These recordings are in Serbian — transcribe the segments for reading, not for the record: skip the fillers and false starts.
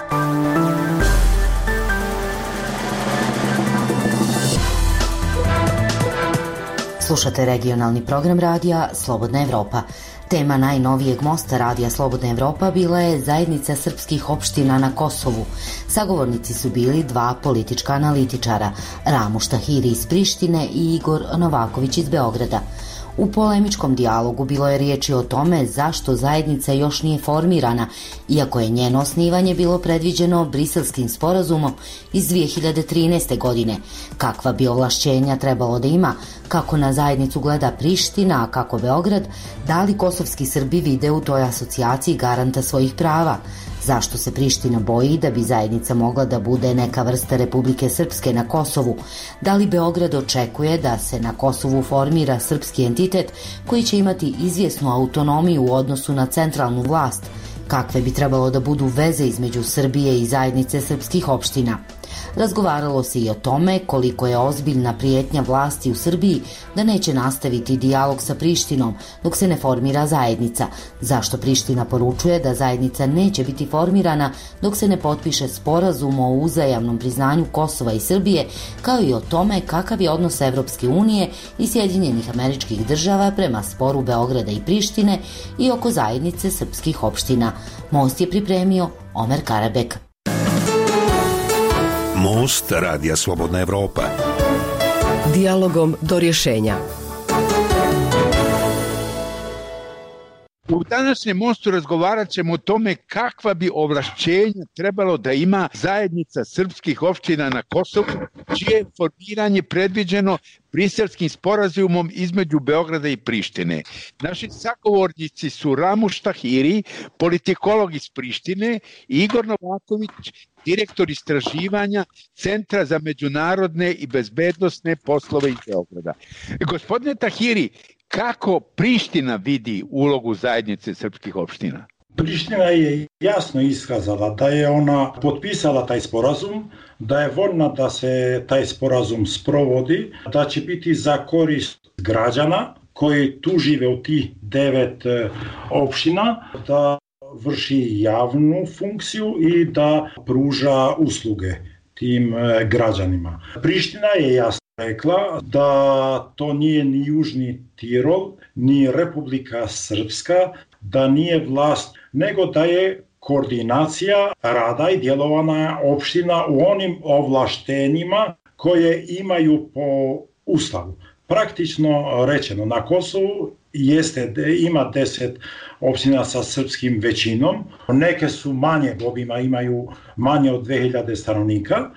Slušate regionalni program radija Slobodna Evropa. Tema najnovijeg mosta radija Slobodna Evropa bila je zajednica srpskih opština na Kosovu. Sagovornici su bili dva politička analitičara, Ramuš Tahiri iz Prištine i Igor Novaković iz Beograda. U polemičkom dijalogu bilo je riječi o tome zašto zajednica još nije formirana, iako je njeno osnivanje bilo predviđeno Briselskim sporazumom iz 2013. godine, kakva bi ovlašćenja trebalo da ima, kako na zajednicu gleda Priština, a kako Beograd, da li kosovski Srbi vide u toj asocijaciji garanta svojih prava, zašto se Priština boji da bi zajednica mogla da bude neka vrsta Republike Srpske na Kosovu, da li Beograd očekuje da se na Kosovu formira srpski entitet koji će imati izvjesnu autonomiju u odnosu na centralnu vlast, kakve bi trebalo da budu veze između Srbije i zajednice srpskih opština. Razgovaralo se i o tome koliko je ozbiljna prijetnja vlasti u Srbiji da neće nastaviti dijalog sa Prištinom dok se ne formira zajednica, zašto Priština poručuje da zajednica neće biti formirana dok se ne potpiše sporazum o uzajamnom priznanju Kosova i Srbije, kao i o tome kakav je odnos Evropske unije i Sjedinjenih Američkih Država prema sporu Beograda i Prištine i oko zajednice srpskih opština. Most je pripremio Omer Karabek. Most radija Slobodna Evropa. Dijalogom do rješenja. U današnjem mostu razgovarat ćemo o tome kakva bi ovlašćenja trebalo da ima zajednica srpskih opština na Kosovu, čije je formiranje predviđeno Briselskim sporazumom između Beograda i Prištine. Naši sagovornici su Ramuš Tahiri, politikolog iz Prištine, i Igor Novaković, direktor istraživanja Centra za međunarodne i bezbednosne poslove iz Beograda. Gospodine Tahiri, kako Priština vidi ulogu zajednice srpskih opština? Priština je jasno iskazala da je ona potpisala taj sporazum, da je voljna da se taj sporazum sprovodi, da će biti za korist građana koji tu žive u tih 9 opština, da vrši javnu funkciju i da pruža usluge tim građanima. Priština je jasno rekla da to nije ni Južni Tirol, ni Republika Srpska, da nije vlast, nego da je koordinacija rada i djelovanja opština u onim ovlaštenjima koje imaju po Ustavu. Praktično rečeno, na Kosovu ima 10 opština sa srpskim većinom, neke su manje obima, imaju manje od 2000 stanovnika,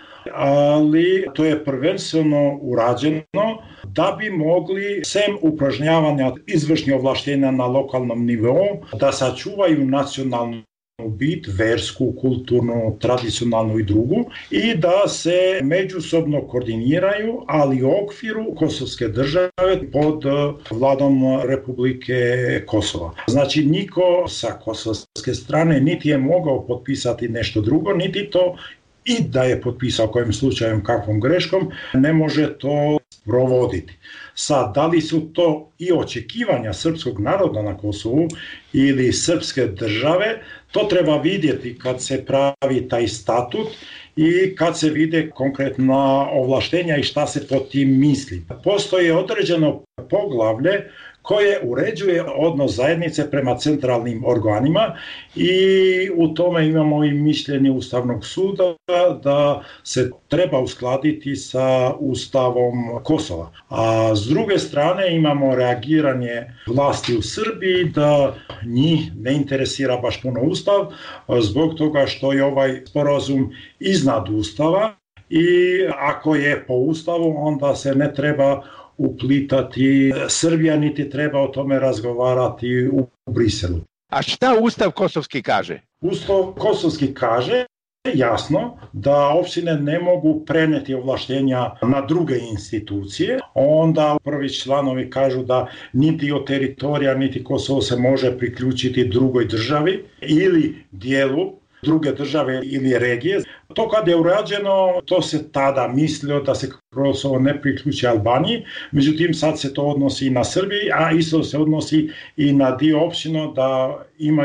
ali to je prvenstveno urađeno da bi mogli, sem upražnjavanja izvršnih ovlaštenja na lokalnom nivou, da sačuvaju nacionalnu bit, versku, kulturnu, tradicionalnu i drugu, i da se međusobno koordiniraju, ali u okviru kosovske države pod vladom Republike Kosova. Znači, niko sa kosovske strane niti je mogao potpisati nešto drugo, niti to, i da je potpisao kojim slučajem, kakvom greškom, ne može to provoditi. Sad, da li su to i očekivanja srpskog naroda na Kosovu ili srpske države, to treba vidjeti kad se pravi taj statut i kad se vide konkretna ovlaštenja i šta se pod tim misli. Postoji određeno poglavlje koje uređuje odnos zajednice prema centralnim organima i u tome imamo i mišljenje Ustavnog suda da se treba uskladiti sa Ustavom Kosova. A s druge strane imamo reagiranje vlasti u Srbiji da njih ne interesira baš puno Ustav zbog toga što je ovaj sporazum iznad Ustava i ako je po Ustavu onda se ne treba uplitati Srbija, niti treba o tome razgovarati u Briselu. A šta Ustav kosovski kaže? Ustav kosovski kaže jasno da opštine ne mogu preneti ovlaštenja na druge institucije. Onda prvi članovi kažu da niti od teritorija, niti Kosovo se može priključiti drugoj državi ili dijelu druge države ili regije. To kad je urađeno, to se tada mislilo da se Kosovo ne priključi Albaniji, međutim sad se to odnosi i na Srbiji, a isto se odnosi i na dio opština da imaju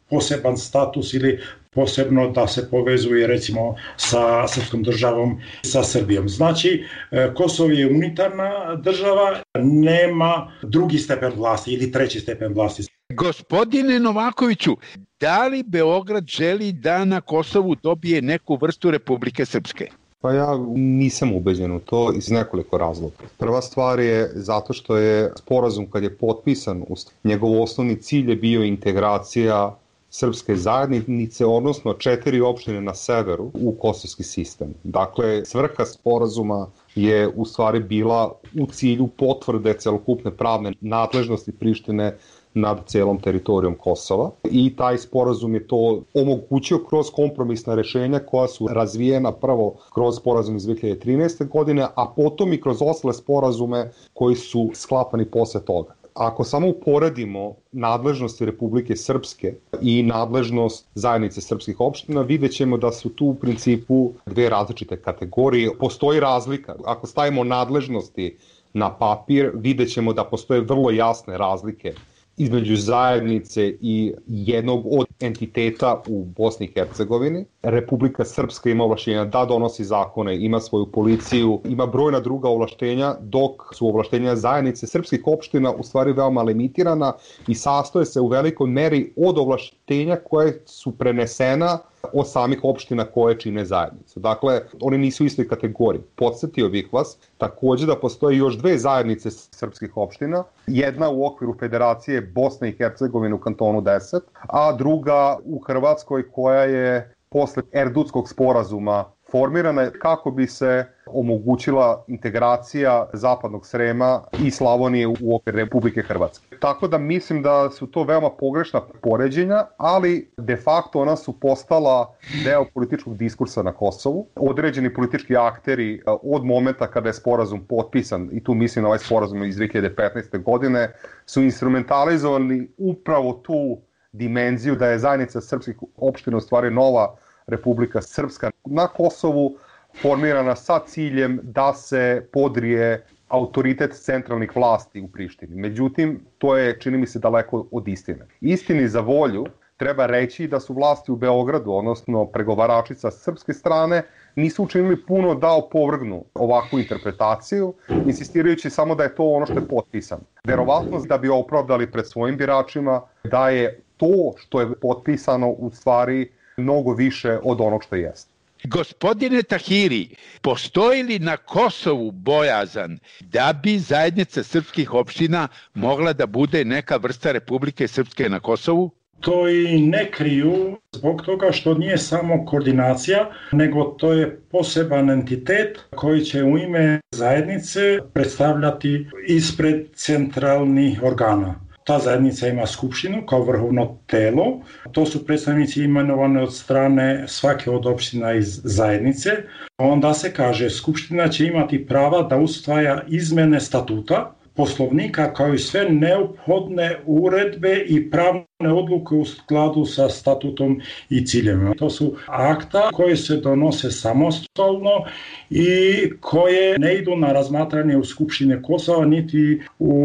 poseban status ili posebno da se povezuje recimo sa srpskom državom i sa Srbijom. Znači, Kosovo je unitarna država, nema drugi stepen vlasti ili treći stepen vlasti. Gospodine Novakoviću, da li Beograd želi da na Kosovu dobije neku vrstu Republike Srpske? Pa ja nisam ubeđen u to iz nekoliko razloga. Prva stvar je zato što je sporazum kad je potpisan, njegov osnovni cilj je bio integracija srpske zajednice, odnosno 4 opštine na severu u kosovski sistem. Dakle, svrha sporazuma je u stvari bila u cilju potvrde celokupne pravne nadležnosti Prištine nad celom teritorijom Kosova i taj sporazum je to omogućio kroz kompromisna rešenja koja su razvijena prvo kroz sporazum iz 2013. godine, a potom i kroz ostale sporazume koji su sklapani posle toga. Ako samo uporedimo nadležnosti Republike Srpske i nadležnost zajednice srpskih opština, vidjet ćemo da su tu u principu dve različite kategorije. Postoji razlika. Ako stavimo nadležnosti na papir, vidjet ćemo da postoje vrlo jasne razlike između zajednice i jednog od entiteta u Bosni i Hercegovini. Republika Srpska ima ovlaštenja da donosi zakone, ima svoju policiju, ima brojna druga ovlaštenja, dok su ovlaštenja zajednice srpskih opština u stvari veoma limitirana i sastoje se u velikoj meri od ovlaštenja koje su prenesena od samih opština koje čine zajednicu. Dakle, oni nisu u istoj kategoriji. Podsjetio bih vas takođe da postoje još dve zajednice srpskih opština, jedna u okviru Federacije Bosne i Hercegovine u kantonu 10, a druga u Hrvatskoj koja je posle Erdutskog sporazuma formirana kako bi se omogućila integracija Zapadnog Srema i Slavonije u okvir Republike Hrvatske. Tako da mislim da su to veoma pogrešna poređenja, ali de facto ona su postala deo političkog diskursa na Kosovu. Određeni politički akteri od momenta kada je sporazum potpisan, i tu mislim na ovaj sporazum iz 2015. godine, su instrumentalizovali upravo tu dimenziju da je zajednica srpskih opština u stvari nova Republika Srpska na Kosovu, formirana sa ciljem da se podrije autoritet centralnih vlasti u Prištini. Međutim, to je, čini mi se, daleko od istine. Istini za volju treba reći da su vlasti u Beogradu, odnosno pregovaračica srpske strane, nisu učinili puno da opovrgnu ovakvu interpretaciju, insistirajući samo da je to ono što je potpisano. Verovatno da bi opravdali pred svojim biračima da je to što je potpisano u stvari mnogo više od onog što jeste. Gospodine Tahiri, postoji li na Kosovu bojazan da bi zajednica srpskih opština mogla da bude neka vrsta Republike Srpske na Kosovu? To i ne kriju zbog toga što nije samo koordinacija, nego to je poseban entitet koji će u ime zajednice predstavljati ispred centralnih organa. Ta zajednica ima skupštinu kao vrhovno telo. To su predstavnici imenovane od strane svake od opština iz zajednice. Onda se kaže skupština će imati prava da usvaja izmene statuta, poslovnika kao i sve neophodne uredbe i pravne odluke u skladu sa statutom i ciljevima. To su akta koje se donose samostalno i koje ne idu na razmatranje u Skupštine Kosova niti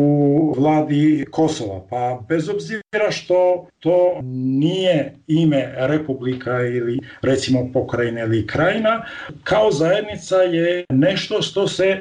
u vladi Kosova. Pa bez obzira što to nije ime republika ili recimo pokrajina ili krajina, kao zajednica je nešto što se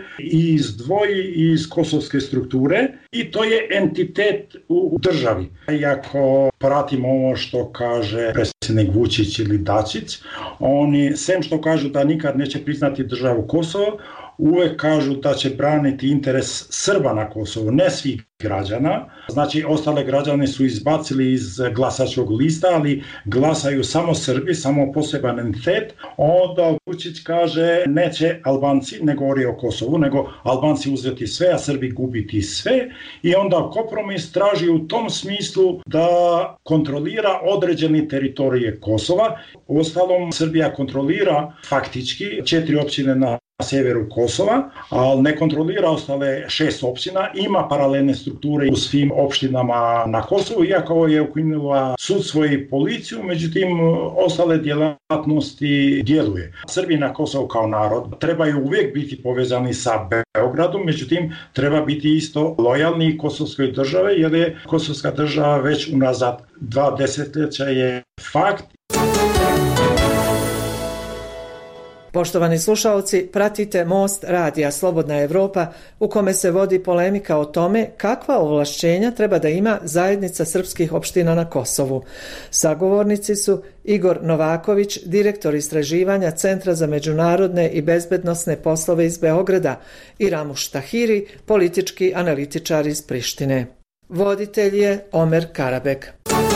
izdvoji iz kosovske strukture i to je entitet u državi. Iako pratimo ovo što kaže predsjednik Vučić ili Dačić, oni, sem što kažu da nikad neće priznati državu Kosovo, uvek kažu da će braniti interes Srba na Kosovu, ne svih građana. Znači, ostale građane su izbacili iz glasačkog lista, ali glasaju samo Srbi, samo poseban entitet. Onda Vučić kaže neće Albanci, ne govori o Kosovu, nego Albanci uzeti sve, a Srbi gubiti sve. I onda kompromis traži u tom smislu da kontrolira određeni teritorije Kosova. Uostalom, Srbija kontrolira faktički 4 općine na sjeveru Kosova, ali ne kontrolira ostale 6 opština, ima paralelne strukture u svim opštinama na Kosovu, iako je ukinula sudstvo i policiju, međutim ostale djelatnosti djeluje. Srbi na Kosovu kao narod trebaju uvijek biti povezani sa Beogradom, međutim treba biti isto lojalni kosovskoj države, jer je kosovska država već unazad 2 desetljeća je fakt. Poštovani slušalci, pratite Most radija Slobodna Evropa u kome se vodi polemika o tome kakva ovlašćenja treba da ima zajednica srpskih opština na Kosovu. Sagovornici su Igor Novaković, direktor istraživanja Centra za međunarodne i bezbednosne poslove iz Beograda, i Ramuš Tahiri, politički analitičar iz Prištine. Voditelj je Omer Karabek.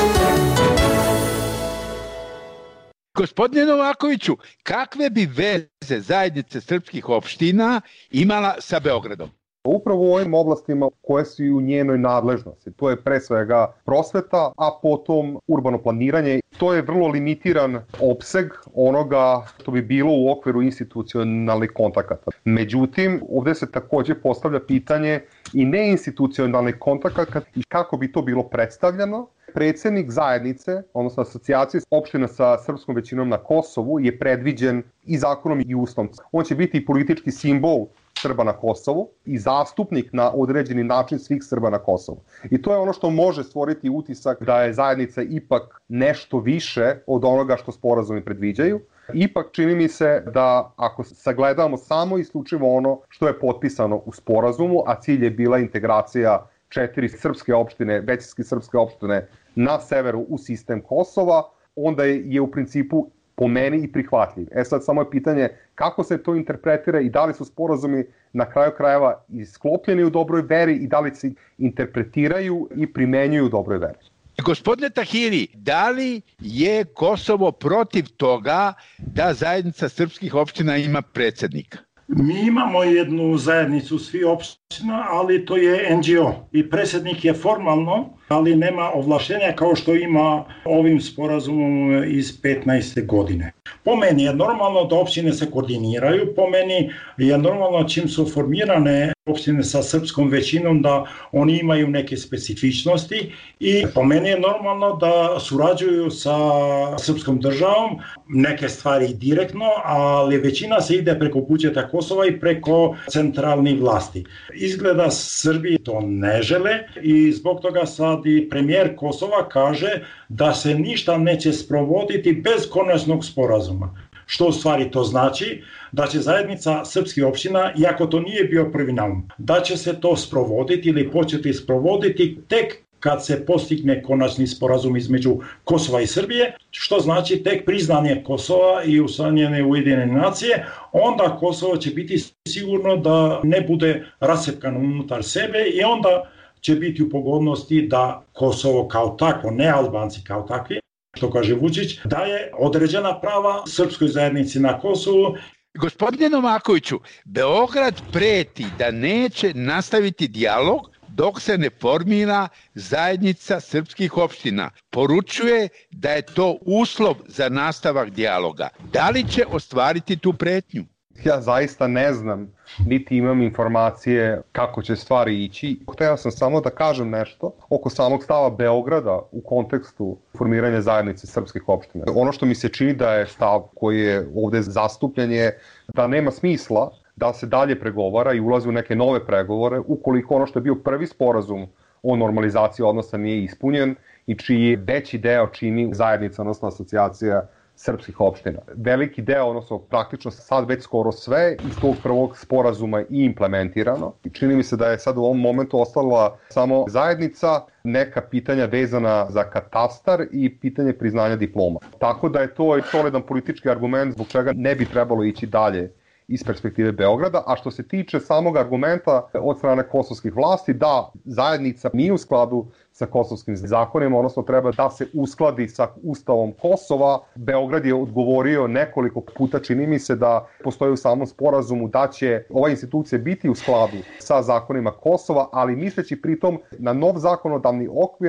Gospodine Novakoviću, kakve bi veze zajednice srpskih opština imala sa Beogradom? Upravo u ovim oblastima koje su i u njenoj nadležnosti. To je pre svega prosveta, a potom urbano planiranje. To je vrlo limitiran opseg onoga što bi bilo u okviru institucionalnih kontakata. Međutim, ovdje se također postavlja pitanje i neinstitucionalnih kontakata i kako bi to bilo predstavljeno. Predsjednik zajednice, odnosno asocijacije opština sa srpskom većinom na Kosovu, je predviđen i zakonom i ustavom. On će biti politički simbol Srba na Kosovu i zastupnik na određeni način svih Srba na Kosovu. I to je ono što može stvoriti utisak da je zajednica ipak nešto više od onoga što sporazumi predviđaju. Ipak čini mi se da ako sagledamo samo isključivo ono što je potpisano u sporazumu, a cilj je bila integracija 4 srpske opštine, većinske srpske opštine na severu u sistem Kosova, onda je u principu po meni i prihvatljiv. Sad samo je pitanje kako se to interpretira i da li su sporazumi na kraju krajeva isklopljeni u dobroj veri i da li se interpretiraju i primenjuju u dobroj veri. Gospodine Tahiri, da li je Kosovo protiv toga da zajednica srpskih opština ima predsjednika? Mi imamo jednu zajednicu svih opština, ali to je NGO i predsjednik je formalno, ali nema ovlaštenja kao što ima ovim sporazumom iz 15. godine. Po meni je normalno da opštine se koordiniraju, po meni je normalno čim su formirane opštine sa srpskom većinom da oni imaju neke specifičnosti i po meni je normalno da surađuju sa srpskom državom, neke stvari direktno, ali većina se ide preko budžeta Kosova i preko centralnih vlasti. Izgleda Srbiji to ne žele i zbog toga sad i premijer Kosova kaže da se ništa neće sprovoditi bez konačnog sporazuma. Što u stvari to znači? Da će zajednica srpskih opština, iako to nije bio prvi naum, da će se to sprovoditi ili početi sprovoditi tek kad se postigne konačni sporazum između Kosova i Srbije, što znači tek priznanje Kosova i usvajanje Ujedinjene nacije, onda Kosovo će biti sigurno da ne bude rascepkano unutar sebe i onda će biti u pogodnosti da Kosovo kao takvo, ne Albanci kao takvi, što kaže Vučić, daje određena prava srpskoj zajednici na Kosovu. Gospodine Novakoviću, Beograd preti da neće nastaviti dijalog dok se ne formira zajednica srpskih opština. Poručuje da je to uslov za nastavak dijaloga. Da li će ostvariti tu pretnju? Ja zaista ne znam, niti imam informacije kako će stvari ići. Htio sam samo da kažem nešto oko samog stava Beograda u kontekstu formiranja zajednice srpskih opština. Ono što mi se čini da je stav koji je ovdje zastupljen je da nema smisla da se dalje pregovara i ulazi u neke nove pregovore ukoliko ono što je bio prvi sporazum o normalizaciji odnosa nije ispunjen i čiji veći deo čini zajednica, odnosno asocijacija srpskih opština. Veliki deo, odnosno praktično sad već skoro sve iz tog prvog sporazuma i implementirano. Čini mi se da je sad u ovom momentu ostala samo zajednica, neka pitanja vezana za katastar i pitanje priznanja diploma. Tako da je to solidan politički argument zbog čega ne bi trebalo ići dalje iz perspektive Beograda, a što se tiče samog argumenta od strane kosovskih vlasti, da zajednica nije u skladu sa kosovskim zakonima, odnosno treba da se uskladi sa Ustavom Kosova. Beograd je odgovorio nekoliko puta, čini mi se da postoji u samom sporazumu da će ova institucija biti u skladu sa zakonima Kosova, ali misleći pritom na nov zakonodavni okvir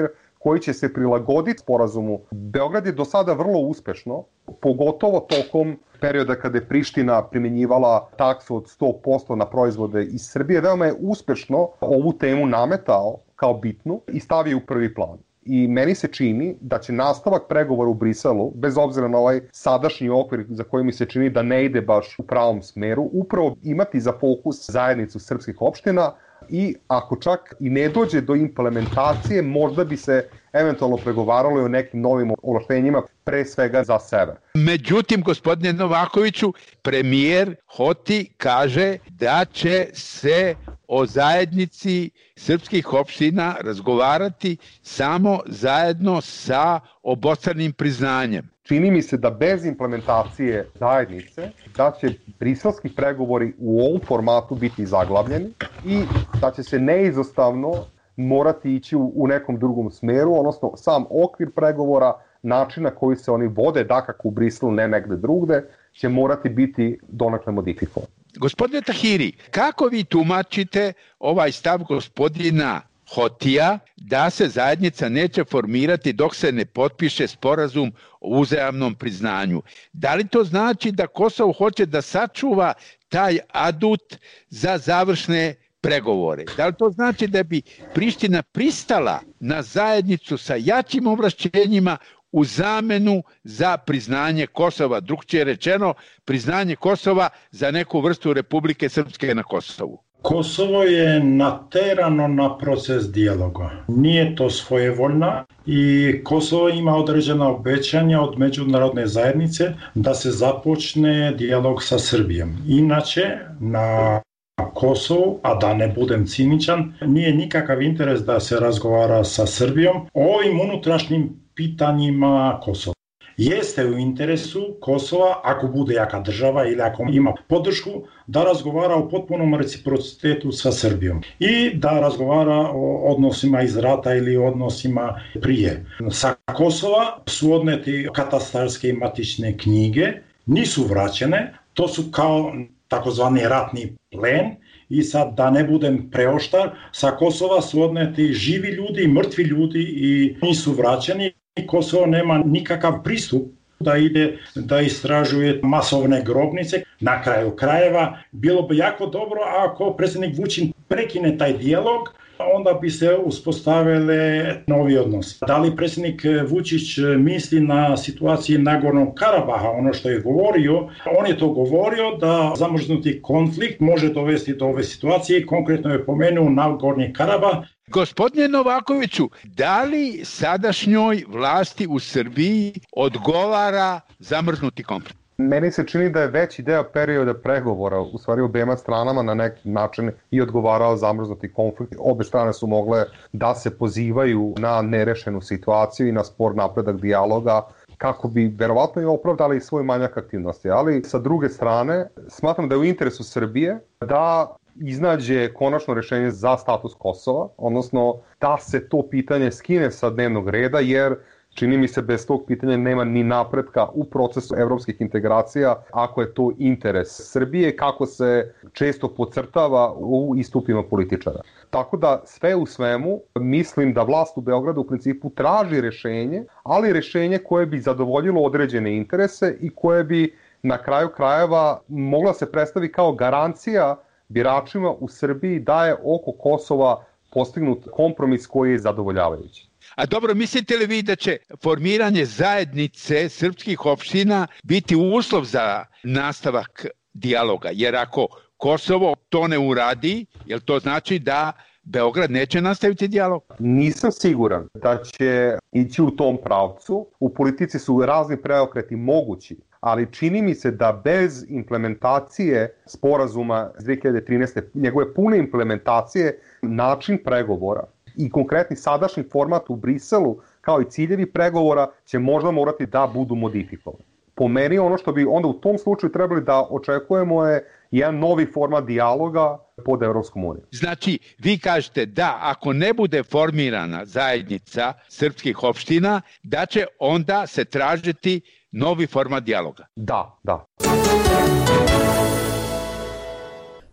koji će se prilagoditi sporazumu. Beograd je do sada vrlo uspešno, pogotovo tokom perioda kada je Priština primjenjivala taksu od 100% na proizvode iz Srbije, veoma je uspešno ovu temu nametao kao bitnu i stavio u prvi plan. I meni se čini da će nastavak pregovora u Briselu, bez obzira na ovaj sadašnji okvir za koji mi se čini da ne ide baš u pravom smeru, upravo imati za fokus zajednicu srpskih opština i ako čak i ne dođe do implementacije, možda bi se eventualno pregovaralo i o nekim novim ovlaštenjima, pre svega za sever. Međutim, gospodine Novakoviću, premijer Hoti kaže da će se o zajednici srpskih opština razgovarati samo zajedno sa obostranim priznanjem. Čini mi se da bez implementacije zajednice, da će briselski pregovori u ovom formatu biti zaglavljeni i da će se neizostavno morati ići u nekom drugom smeru, odnosno sam okvir pregovora, način na koji se oni vode, dakako u Briselu, ne negde drugde, će morati biti donekle modifikovan. Gospodine Tahiri, kako vi tumačite ovaj stav gospodina Hotija da se zajednica neće formirati dok se ne potpiše sporazum o uzajamnom priznanju? Da li to znači da Kosovo hoće da sačuva taj adut za završne pregovore? Da li to znači da bi Priština pristala na zajednicu sa jačim ovlašćenjima u zamenu za priznanje Kosova, drugčije rečeno, priznanje Kosova za neku vrstu Republike Srpske na Kosovu? Kosovo je naterano na proces dijaloga. Nije to svojevoljna i Kosovo ima određena obećanja od međunarodne zajednice da se započne dijalog sa Srbijom. Inače, na Kosovu, a da ne budem ciničan, nije nikakav interes da se razgovara sa Srbijom o ovim unutrašnjim pitanjima Kosova. Jeste u interesu Kosova, ako bude jaka država ili ako ima podršku, da razgovara o potpunom reciprocitetu sa Srbijom i da razgovara o odnosima iz rata ili odnosima prije. Sa Kosova su odneti katastarske i matične knjige, nisu vraćene, to su kao takozvani ratni plen i sad da ne budem preoštar, sa Kosova su odneti živi ljudi i mrtvi ljudi i nisu vraćeni. Kosovo nema nikakav pristup da ide da istražuje masovne grobnice. Na kraju krajeva bilo bi jako dobro ako predsjednik Vučić prekine taj dijalog, onda bi se uspostavile novi odnosi. Da li predsjednik Vučić misli na situaciji Nagornog Karabaha, ono što je govorio, on je to govorio da zamrznuti konflikt može dovesti do ove situacije, konkretno je pomenuo Nagorni Karabah. Gospodine Novakoviću, da li sadašnjoj vlasti u Srbiji odgovara zamrznuti konflikt? Meni se čini da je veći deo perioda pregovora, u stvari obema stranama na neki način i odgovarao zamrznuti konflikt. Obe strane su mogle da se pozivaju na nerešenu situaciju i na spor napredak dijaloga kako bi verovatno i opravdali svoj manjak aktivnosti. Ali sa druge strane, smatram da je u interesu Srbije da iznađe konačno rešenje za status Kosova, odnosno da se to pitanje skine sa dnevnog reda, jer čini mi se bez tog pitanja nema ni napretka u procesu evropskih integracija, ako je to interes Srbije, kako se često podcrtava u istupima političara. Tako da sve u svemu mislim da vlast u Beogradu u principu traži rešenje, ali rešenje koje bi zadovoljilo određene interese i koje bi na kraju krajeva mogla se predstavi kao garancija biračima u Srbiji da je oko Kosova postignut kompromis koji je zadovoljavajući. A dobro, mislite li vi da će formiranje zajednice srpskih opština biti uslov za nastavak dijaloga? Jer ako Kosovo to ne uradi, jel to znači da Beograd neće nastaviti dijalog? Nisam siguran da će ići u tom pravcu. U politici su razni preokreti mogući, ali čini mi se da bez implementacije sporazuma iz 2013. njegove pune implementacije, način pregovora i konkretni sadašnji format u Briselu, kao i ciljevi pregovora, će možda morati da budu modifikovani. Po meni ono što bi onda u tom slučaju trebali da očekujemo je jedan novi format dijaloga pod Evropskom unijom. Znači, vi kažete da ako ne bude formirana zajednica srpskih opština, da će onda se tražiti novi format dijaloga. Da.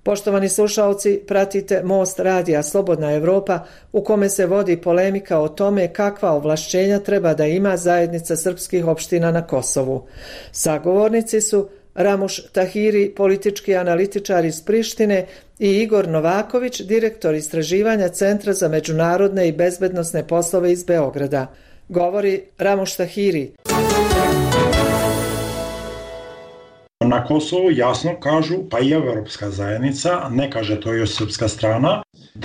Poštovani slušalci, pratite Most radija Slobodna Evropa u kome se vodi polemika o tome kakva ovlašćenja treba da ima zajednica srpskih opština na Kosovu. Sagovornici su Ramuš Tahiri, politički analitičar iz Prištine, i Igor Novaković, direktor istraživanja Centra za međunarodne i bezbednosne poslove iz Beograda. Govori Ramuš Tahiri. Na Kosovu jasno kažu, pa i Evropska zajednica, ne kaže to još srpska strana,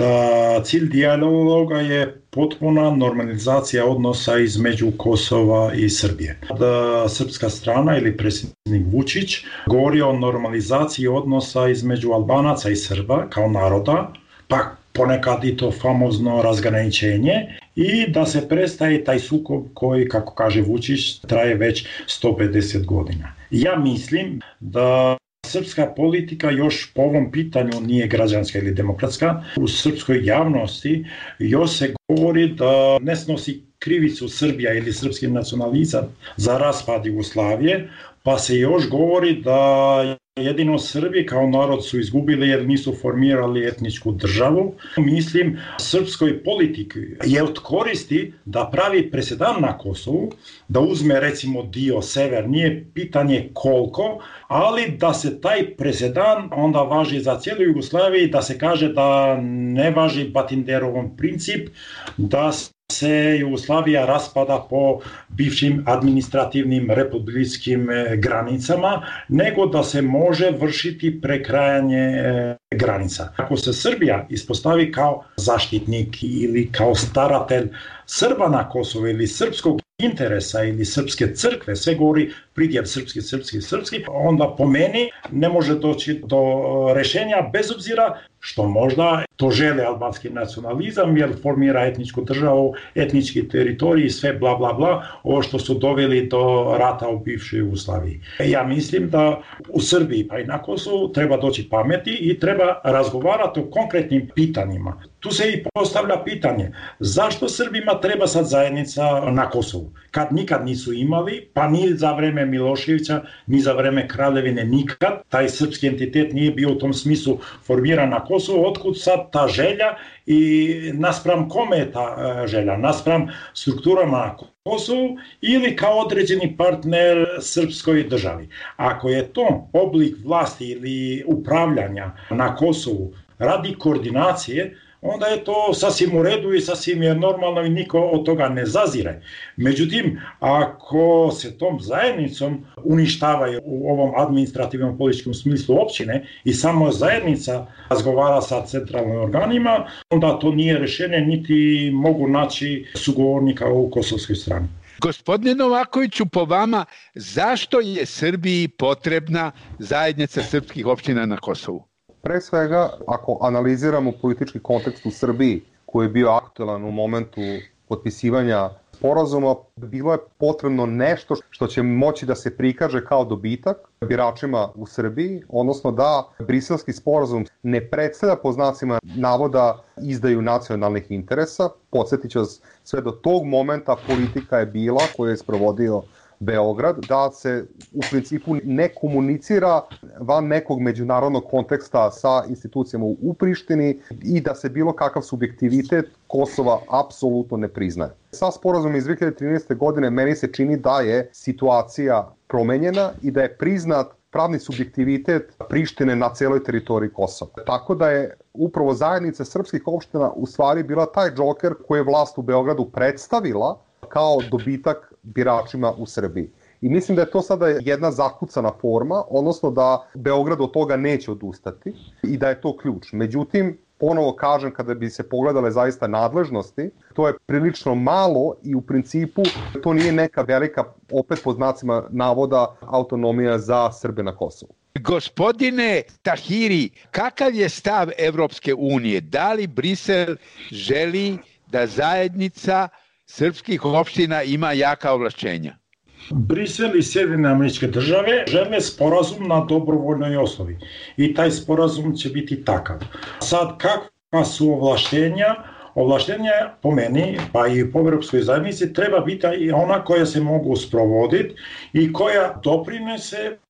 da cilj dijaloga je potpuna normalizacija odnosa između Kosova i Srbije. Da srpska strana ili predsjednik Vučić govori o normalizaciji odnosa između Albanaca i Srba kao naroda, pa ponekad i to famozno razgraničenje, i da se prestaje taj sukob koji, kako kaže Vučić, traje već 150 godina. Ja mislim da srpska politika još po ovom pitanju nije građanska ili demokratska. U srpskoj javnosti još se govori da ne snosi krivicu Srbija ili srpski nacionalizam za raspad Jugoslavije, pa se još govori da jedino Srbi kao narod su izgubili jer nisu formirali etničku državu. Mislim, srpskoj politiki je od koristi da pravi presedan na Kosovu, da uzme recimo dio sever, nije pitanje koliko, ali da se taj presedan onda važi za cijelu Jugoslaviju, da se kaže da ne važi Batinderovom princip, da se Jugoslavija raspada po bivšim administrativnim republičkim granicama, nego da se može vršiti prekrajanje granica. Ako se Srbija ispostavi kao zaštitnik ili kao staratelj Srba na Kosovu ili srpskog interesa ili srpske crkve, sve govori pridjev srpski, onda po meni ne može doći do rešenja, bez obzira što možda to žele albanski nacionalizam, jer formira etničku državu, etnički teritorij i sve bla bla bla, ovo što su doveli do rata u bivšoj Jugoslaviji. Ja mislim da u Srbiji pa i na Kosovu treba doći pameti i treba razgovarati o konkretnim pitanjima. Tu se i postavlja pitanje, zašto Srbima treba sad zajednica na Kosovu? Kad nikad nisu imali, pa ni za vreme Miloševića, ni za vreme Kraljevine nikad, taj srpski entitet nije bio u tom smislu formiran na Kosovu, otkud sad ta želja i naspram kome je ta želja? Naspram strukturama na Kosovu ili kao određeni partner srpskoj državi? Ako je to oblik vlasti ili upravljanja na Kosovu radi koordinacije, onda je to sasvim u redu i sasvim je normalno i niko od toga ne zazire. Međutim, ako se tom zajednicom uništavaju u ovom administrativnom političkom smislu općine i samo zajednica razgovara sa centralnim organima, onda to nije rešenje, niti mogu naći sugovornika u kosovskoj strani. Gospodine Novakoviću, po vama, zašto je Srbiji potrebna zajednica srpskih opština na Kosovu? Pre svega, ako analiziramo politički kontekst u Srbiji, koji je bio aktuelan u momentu potpisivanja sporazuma, bilo je potrebno nešto što će moći da se prikaže kao dobitak biračima u Srbiji, odnosno da Briselski sporazum ne predstavlja po znacima navoda izdaju nacionalnih interesa. Podsjetit ću vas, sve do tog momenta politika je bila koju je sprovodio Beograd, da se u principu ne komunicira van nekog međunarodnog konteksta sa institucijama u Prištini i da se bilo kakav subjektivitet Kosova apsolutno ne priznaje. Sa sporazumom iz 2013. godine meni se čini da je situacija promenjena i da je priznat pravni subjektivitet Prištine na celoj teritoriji Kosova. Tako da je upravo zajednica srpskih opština u stvari bila taj džoker koji je vlast u Beogradu predstavila kao dobitak biračima u Srbiji. I mislim da je to sada jedna zakucana forma, odnosno da Beograd od toga neće odustati i da je to ključ. Međutim, ponovo kažem, kada bi se pogledale zaista nadležnosti, to je prilično malo i u principu to nije neka velika, opet pod znacima navoda, autonomija za Srbe na Kosovu. Gospodine Tahiri, kakav je stav Evropske unije? Da li Brisel želi da zajednica srpskih opština ima jaka ovlašćenja? Brisel i Sjedinjene Američke Države žele sporazum na dobrovoljnoj osnovi i taj sporazum će biti takav. Sad, kakva su ovlaštenja? Ovlaštenja, po meni, pa i po Evropskoj zajednici, treba biti i ona koja se mogu sprovoditi i koja doprinese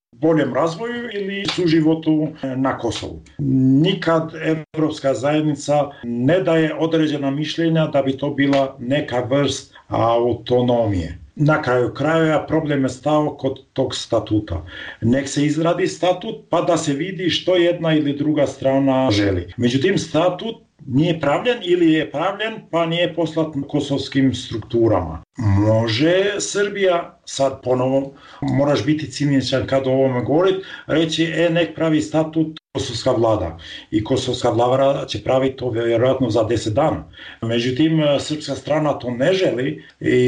boljem razvoju ili suživotu na Kosovu. Nikad Evropska zajednica ne daje određena mišljenja da bi to bila neka vrst autonomije. Na kraju krajeva problem je stao kod tog statuta. Nek se izradi statut pa da se vidi što jedna ili druga strana želi. Međutim, statut nije pravljen ili je pravljen pa nije poslat kosovskim strukturama. Može Srbija, sad ponovo moraš biti ciničan kad o ovome govoriti, reći nek pravi statut kosovska vlada. I kosovska vlada će praviti to vjerojatno za 10 dana. Međutim, srpska strana to ne želi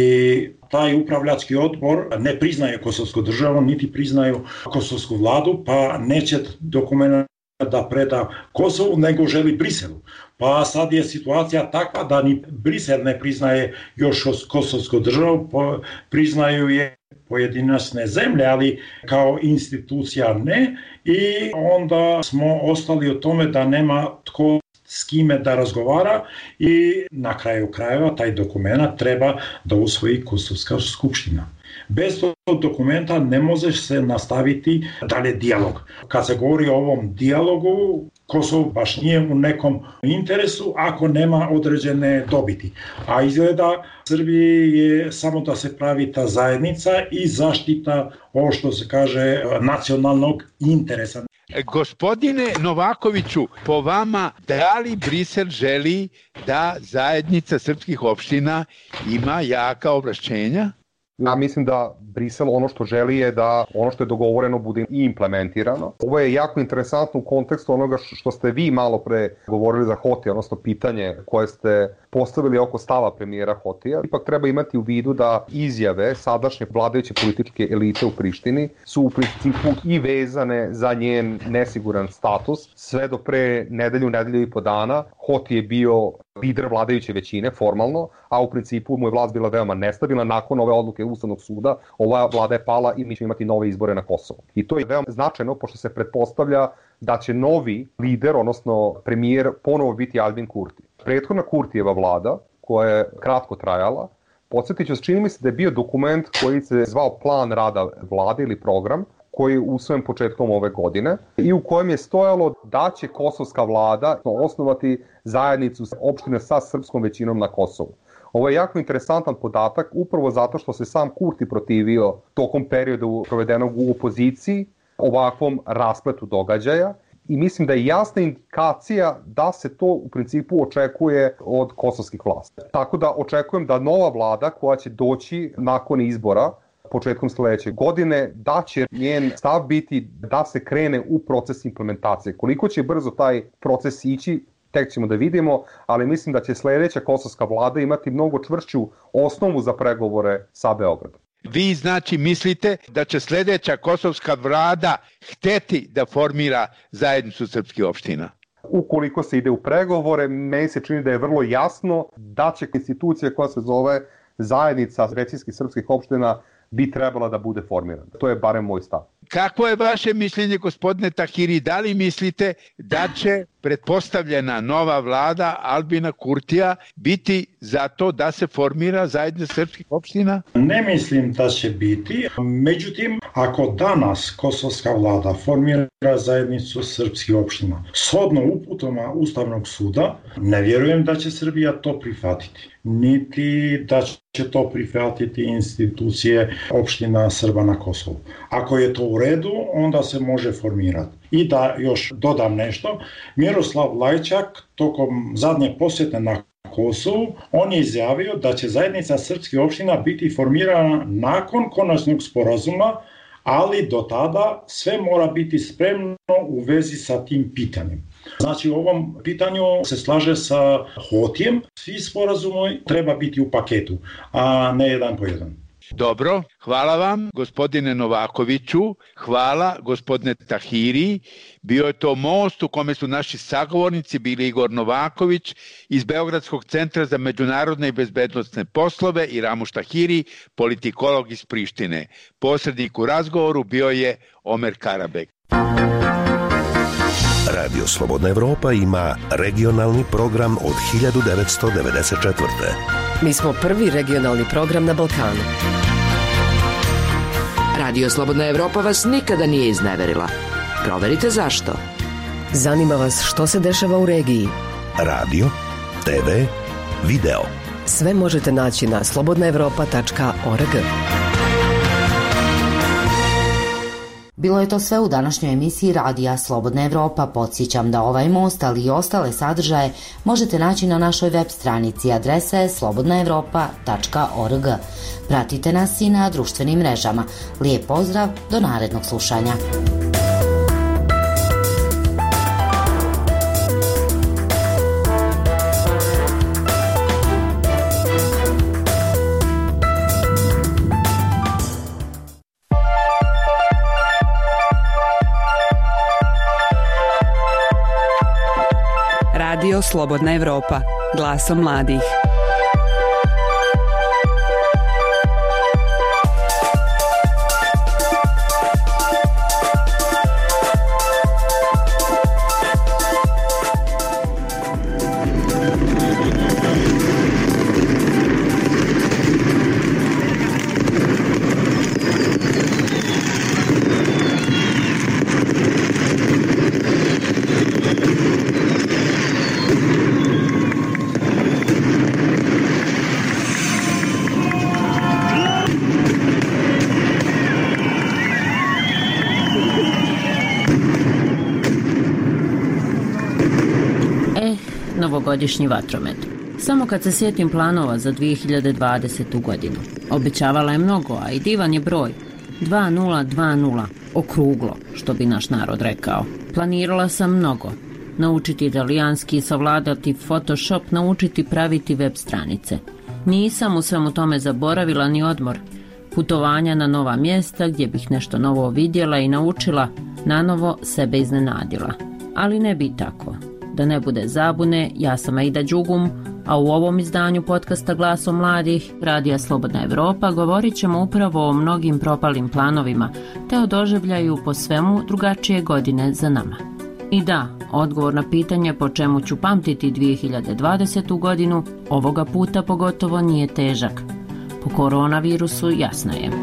i taj upravljački odbor ne priznaje kosovsku državu, niti priznaju kosovsku vladu, pa neće dokument da preda Kosovu, nego želi Briselu. Pa sad je situacija takva da ni Brisel ne priznaje još kosovsku državu, priznaju je pojedinačne zemlje, ali kao institucija ne, i onda smo ostali o tome da nema tko s kime da razgovara i na kraju krajeva taj dokument treba da usvoji Kosovska skupština. Bez tog dokumenta ne može se nastaviti dalje dijalog. Kad se govori o ovom dijalogu, Kosovo baš nije u nekom interesu ako nema određene dobiti. A izgleda Srbiji je samo da se pravi ta zajednica i zaštita, ovo što se kaže, nacionalnog interesa. Gospodine Novakoviću, po vama, da li Brisel želi da zajednica srpskih opština ima jaka ovlašćenja? Ja mislim da Brisel ono što želi je da ono što je dogovoreno bude i implementirano. Ovo je jako interesantno u kontekstu onoga što ste vi malo pre govorili za Hotija, odnosno pitanje koje ste postavili oko stava premijera Hotija. Ipak treba imati u vidu da izjave sadašnje vladajuće političke elite u Prištini su u principu i vezane za njen nesiguran status. Sve do pre nedelju i po dana Hoti je bio lider vladajuće većine formalno, a u principu mu je vlast bila veoma nestabilna. Nakon ove odluke Ustavnog suda, ova vlada je pala i mi ćemo imati nove izbore na Kosovu. I to je veoma značajno, pošto se pretpostavlja da će novi lider, odnosno premijer, ponovo biti Albin Kurti. Prethodna Kurtijeva vlada, koja je kratko trajala, podsjetit ću, čini mi se da je bio dokument koji se zvao Plan rada vlade ili program, koji je usvojen početkom ove godine i u kojem je stojalo da će kosovska vlada osnovati zajednicu opštine sa srpskom većinom na Kosovu. Ovo je jako interesantan podatak upravo zato što se sam Kurti protivio tokom periodu provedenog u opoziciji ovakvom raspletu događaja i mislim da je jasna indikacija da se to u principu očekuje od kosovskih vlasti. Tako da očekujem da nova vlada koja će doći nakon izbora početkom sledeće godine, da će njen stav biti da se krene u proces implementacije. Koliko će brzo taj proces ići, tek ćemo da vidimo, ali mislim da će sledeća kosovska vlada imati mnogo čvršću osnovu za pregovore sa Beogradom. Vi znači mislite da će sledeća kosovska vlada hteti da formira zajednicu srpskih opština? Ukoliko se ide u pregovore, meni se čini da je vrlo jasno da će institucija koja se zove zajednica većinskih srpskih opština bi trebala da bude formirana. To je barem moj stav. Kako je vaše mišljenje, gospodine Tahiri? Da li mislite da će pretpostavljena nova vlada Albina Kurtija biti za to da se formira zajednica srpskih opština? Ne mislim da će biti. Međutim, ako danas kosovska vlada formira zajednicu srpskih opština shodno uputama Ustavnog suda, ne vjerujem da će Srbija to prihvatiti. Niti da će to prihvatiti institucije opština Srba na Kosovu. Ako je to u redu, onda se može formirati. I da još dodam nešto, Miroslav Lajčak tokom zadnje posjete na Kosovu, on je izjavio da će zajednica srpskih opština biti formirana nakon konačnog sporazuma, ali do tada sve mora biti spremno u vezi sa tim pitanjem. Znači u ovom pitanju se slaže sa Hotijem, svi sporazumi treba biti u paketu, a ne jedan po jedan. Dobro, hvala vam gospodine Novakoviću, hvala gospodine Tahiri. Bio je to most u kome su naši sagovornici bili Igor Novaković iz Beogradskog centra za međunarodne i bezbednosne poslove i Ramuš Tahiri, politikolog iz Prištine. Posrednik u razgovoru bio je Omer Karabek. Radio Slobodna Evropa ima regionalni program od 1994. Mi smo prvi regionalni program na Balkanu. Radio Slobodna Evropa vas nikada nije izneverila. Proverite zašto. Zanima vas što se dešava u regiji? Radio, TV, video. Sve možete naći na slobodnaevropa.org. Bilo je to sve u današnjoj emisiji Radija Slobodna Evropa. Podsjećam da ovaj most, ali i ostale sadržaje možete naći na našoj web stranici, adresa je slobodnaevropa.org. Pratite nas i na društvenim mrežama. Lijep pozdrav, do narednog slušanja. Radio Slobodna Evropa, glasom mladih. Novogodišnji vatromet. Samo kad se sjetim planova za 2020. godinu. Obećavala je mnogo, a i divan je broj. 2020, okruglo, što bi naš narod rekao. Planirala sam mnogo. Naučiti italijanski, savladati Photoshop, naučiti praviti web stranice. Nisam u svemu tome zaboravila ni odmor. Putovanja na nova mjesta gdje bih nešto novo vidjela i naučila, nanovo sebe iznenadila. Ali ne bi tako. Da ne bude zabune, ja sam Aida Đugum, a u ovom izdanju podcasta Glasom mladih, Radija Slobodna Evropa, govorit ćemo upravo o mnogim propalim planovima, te o doživljaju po svemu drugačije godine za nama. I da, odgovor na pitanje po čemu ću pamtiti 2020. godinu, ovoga puta pogotovo nije težak. Po koronavirusu jasno je.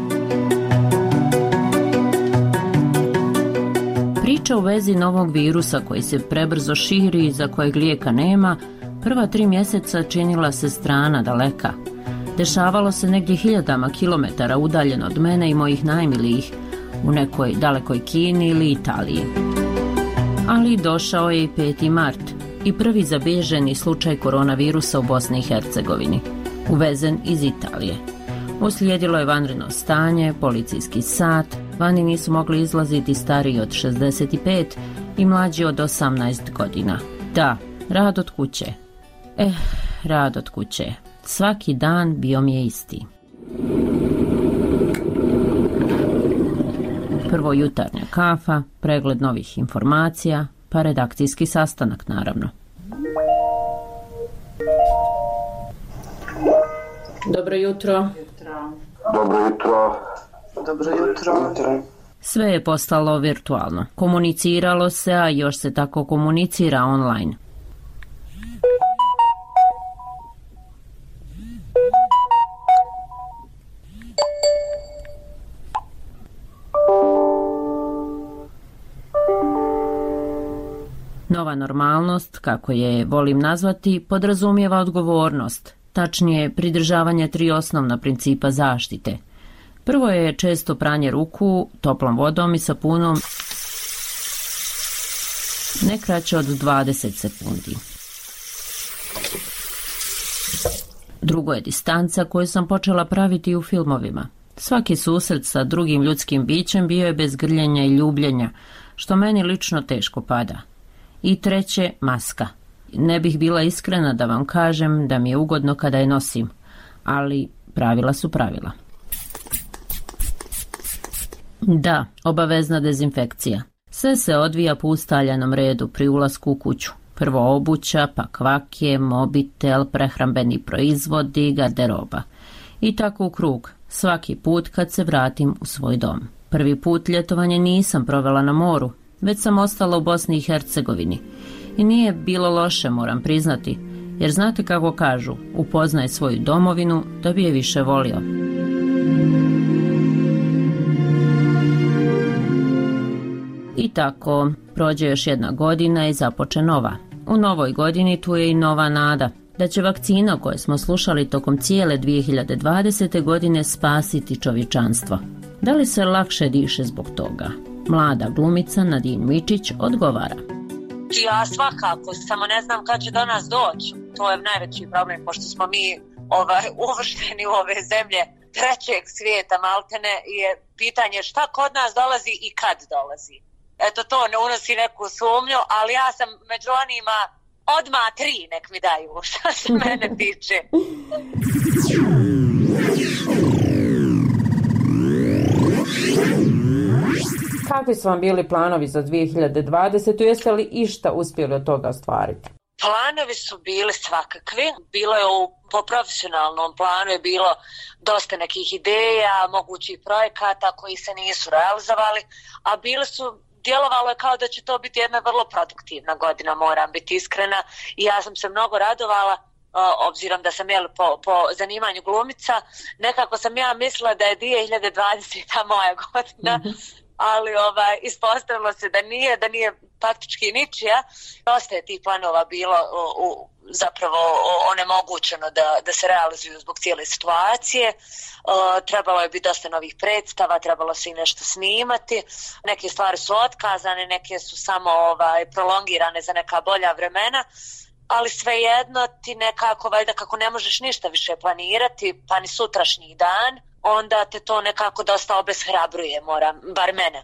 Priča u vezi novog virusa koji se prebrzo širi i za kojeg lijeka nema, prva 3 mjeseca činila se strana, daleka. Dešavalo se negdje hiljadama kilometara udaljeno od mene i mojih najmilijih, u nekoj dalekoj Kini ili Italiji. Ali došao je i 5. mart i prvi zabilježeni slučaj koronavirusa u Bosni i Hercegovini, uvezen iz Italije. Uslijedilo je vanredno stanje, policijski sat, vani nisu mogli izlaziti stariji od 65 i mlađi od 18 godina. Da, rad od kuće. Rad od kuće. Svaki dan bio mi je isti. Prvo jutarnja kafa, pregled novih informacija, pa redakcijski sastanak naravno. Dobro jutro. Dobro jutro. Dobro jutro. Sve je postalo virtualno. Komuniciralo se, a još se tako komunicira online. Nova normalnost, kako je volim nazvati, podrazumijeva odgovornost, tačnije pridržavanje 3 osnovna principa zaštite. Prvo je često pranje ruku toplom vodom i sapunom ne kraće od 20 sekundi. Drugo je distanca koju sam počela praviti u filmovima. Svaki susret sa drugim ljudskim bićem bio je bez grljenja i ljubljenja, što meni lično teško pada. I treće, maska. Ne bih bila iskrena da vam kažem da mi je ugodno kada je nosim, ali pravila su pravila. Da, obavezna dezinfekcija. Sve se odvija po ustaljenom redu pri ulasku u kuću. Prvo obuća, pa kvake, mobitel, prehrambeni proizvodi, garderoba. I tako u krug, svaki put kad se vratim u svoj dom. Prvi put ljetovanje nisam provela na moru, već sam ostala u Bosni i Hercegovini. I nije bilo loše, moram priznati, jer znate kako kažu, upoznaj svoju domovinu da bi je više volio. I tako, prođe još jedna godina i započe nova. U novoj godini tu je i nova nada da će vakcina o kojoj smo slušali tokom cijele 2020. godine spasiti čovječanstvo. Da li se lakše diše zbog toga? Mlada glumica Nadine Mičić odgovara. Ja svakako, samo ne znam kad će do nas doći. To je najveći problem, pošto smo mi uvršteni u ove zemlje trećeg svijeta maltene, je pitanje šta kod nas dolazi i kad dolazi. Eto, to ne unosi neku sumnju, ali ja sam među onima odmah 3 nek mi daju, što se mene tiče. Kakvi su vam bili planovi za 2020. Jeste li išta uspjeli od toga ostvariti? Planovi su bili svakakvi. Bilo je po profesionalnom planu je bilo dosta nekih ideja, mogućih projekata koji se nisu realizovali, a djelovalo je kao da će to biti jedna vrlo produktivna godina, moram biti iskrena, i ja sam se mnogo radovala, obzirom da sam po zanimanju glumica. Nekako sam ja mislila da je 2020. moja godina, ali ispostavilo se da nije faktički ničija. Dosta je tih planova bilo zapravo onemogućeno da se realizuju zbog cijele situacije. Trebalo je biti dosta novih predstava, trebalo se i nešto snimati. Neke stvari su otkazane, neke su samo prolongirane za neka bolja vremena, ali svejedno ti nekako, valjda kako ne možeš ništa više planirati, pa ni sutrašnji dan, onda te to nekako dosta obeshrabruje, bar mene.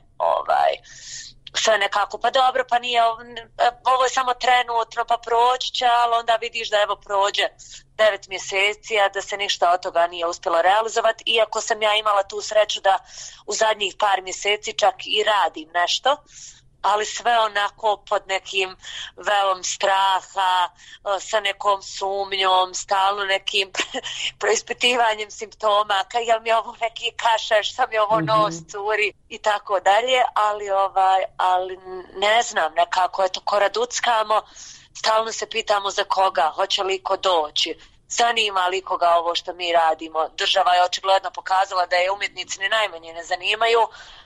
Sve nekako, pa dobro, pa nije, ovo je samo trenutno, pa proći će, ali onda vidiš da evo prođe 9 mjeseci, a da se ništa od toga nije uspjelo realizovati, iako sam ja imala tu sreću da u zadnjih par mjeseci čak i radim nešto, ali sve onako pod nekim velom straha, sa nekom sumnjom, stalno nekim preispitivanjem simptoma, jel mi ovo neki kašaš, sam mi ovo nos curi i tako dalje, ali ne znam, nekako eto koraduckamo, stalno se pitamo za koga, hoće li ko doći, zanima li koga ovo što mi radimo. Država je očigledno pokazala da je umjetnici ni najmanje ne zanimaju,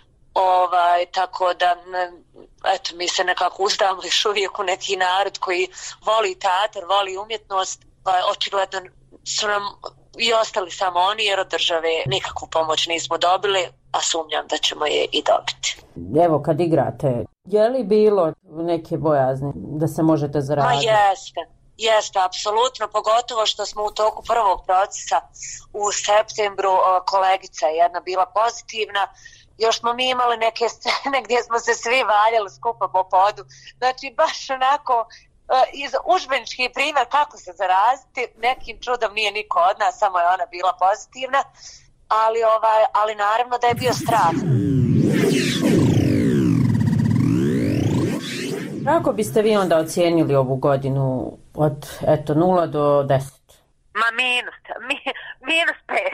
tako da eto, mi se nekako uzdamo još uvijek u neki narod koji voli teatar, voli umjetnost, očigledno su nam i ostali samo oni, jer od države nikakvu pomoć nismo dobili, a sumnjam da ćemo je i dobiti. Evo, kad igrate, je li bilo neke bojazni da se možete zaraditi? Jeste, apsolutno, pogotovo što smo u toku prvog procesa u septembru, kolegica je jedna bila pozitivna. Još smo mi imali neke scene gdje smo se svi valjali skupa po podu. Znači, baš onako, iz udžbenički primjer kako se zaraziti, nekim čudom nije niko od nas, samo je ona bila pozitivna, ali naravno da je bio strah. Kako biste vi onda ocijenili ovu godinu od 0 do 10? Ma minus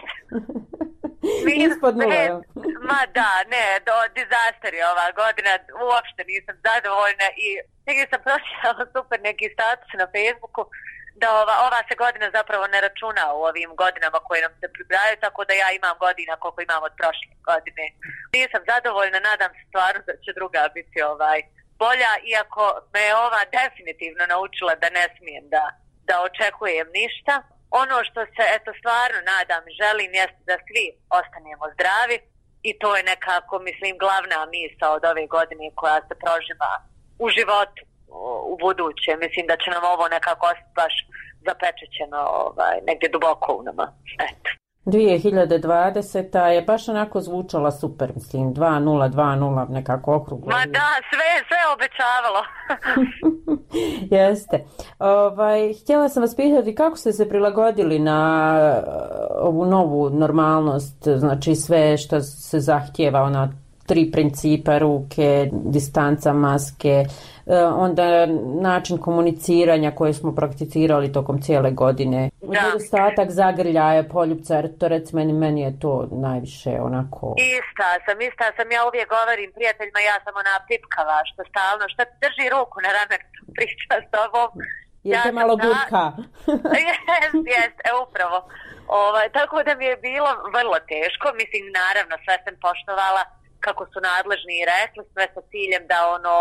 5. Ispod 0. Ma da, ne, disaster je ova godina, uopšte nisam zadovoljna i negdje sam pročitala super neki status na Facebooku da ova se godina zapravo ne računa u ovim godinama koje nam se pribrajaju, tako da ja imam godina koliko imam od prošle godine. Nisam zadovoljna, nadam se stvarno da će druga biti bolja, iako me je ova definitivno naučila da ne smijem da očekujem ništa. Ono što se stvarno nadam i želim jeste da svi ostanemo zdravi i to je nekako, mislim, glavna misao od ove godine koja se prožima u životu u buduće. Mislim da će nam ovo nekako ostati baš zapečećeno negdje duboko u nama. Eto. 2020. je baš onako zvučala super, mislim, 2-0, nekako okruglo. Ma da, sve obećavalo. Jeste. Htjela sam vas pitati kako ste se prilagodili na ovu novu normalnost, znači sve što se zahtijeva, 3 principa, ruke, distanca, maske, onda način komuniciranja koje smo prakticirali tokom cijele godine. Nedostatak zagrljaja, poljupca, to recimo meni je to najviše onako... Ista sam, ja uvijek govorim prijateljima, ja sam ona pipkava što stalno, što drži ruku na ramenu, priča s tobom. Jeste malo gurka. Jest, upravo. Tako da mi je bilo vrlo teško, mislim, naravno sve sam poštovala kako su nadležni i rekli, sve sa ciljem da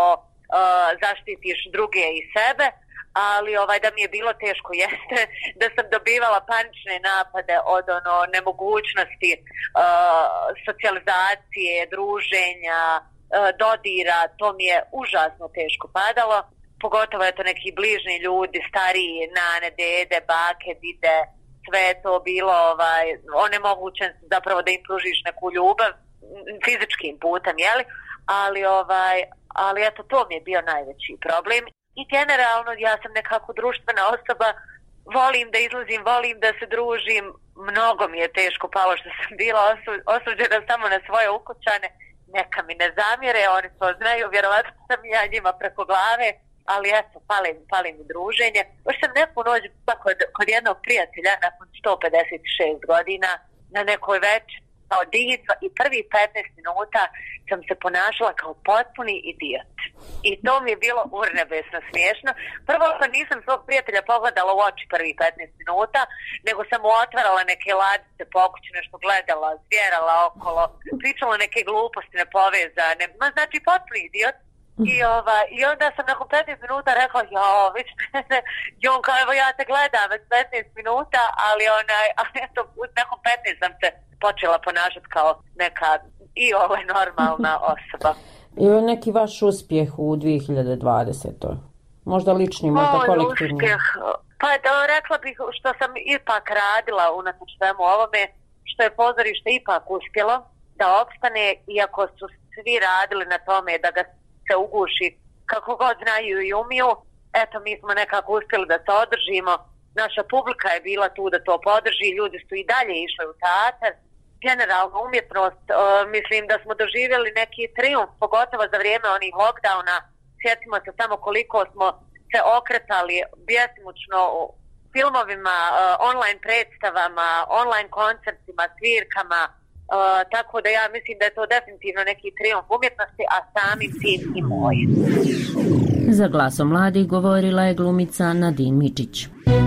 zaštitiš druge i sebe, ali da mi je bilo teško jeste da sam dobivala panične napade od nemogućnosti socijalizacije, druženja, dodira, to mi je užasno teško padalo, pogotovo je to neki bližni ljudi, stariji, nane, dede, bake, dide, sve je to bilo onemogućen zapravo da im pružiš neku ljubav fizičkim putem, jeli? Ali eto, to mi je bio najveći problem. I generalno ja sam nekako društvena osoba, volim da izlazim, volim da se družim, mnogo mi je teško palo što sam bila osuđena samo na svoje ukućane, neka mi ne zamjere, oni to znaju, vjerovatno sam ja njima preko glave, ali eto, pali mi druženje. Još sam neku noć kod jednog prijatelja nakon 156 godina na nekoj večer kao diva i prvi 15 minuta sam se ponašala kao potpuni idiot. I to mi je bilo urnebesno smiješno. Prvo nisam svog prijatelja pogledala u oči prvi 15 minuta, nego sam mu otvarala neke ladice pokućne, što gledala, zvjerala okolo, pričala neke gluposti nepovezane, znači potpuni idiot. I onda sam nakon 15 minuta rekla, i on kao, evo ja te gledam već 15 minuta, ali eto, nakon 15 sam se počela ponašati kao neka normalna osoba. I neki vaš uspjeh u 2020. Možda lični, možda kolektivni? Uspjeh, pa rekla bih što sam ipak radila unatoč svemu ovome, što je pozorište ipak uspjelo da opstane, iako su svi radili na tome da ga se uguši kako god znaju i umiju. Eto, mi smo nekako uspjeli da se održimo. Naša publika je bila tu da to podrži, ljudi su i dalje išli u teatar. Generalno umjetnost, mislim da smo doživjeli neki trijumf, pogotovo za vrijeme onih lockdowna. Sjetimo se samo koliko smo se okretali bjesomučno u filmovima, online predstavama, online koncertima, svirkama, tako da ja mislim da je to definitivno neki trijumf umjetnosti, a samim tim i moj. Za Glasom mladih govorila je glumica Nadine Mičić.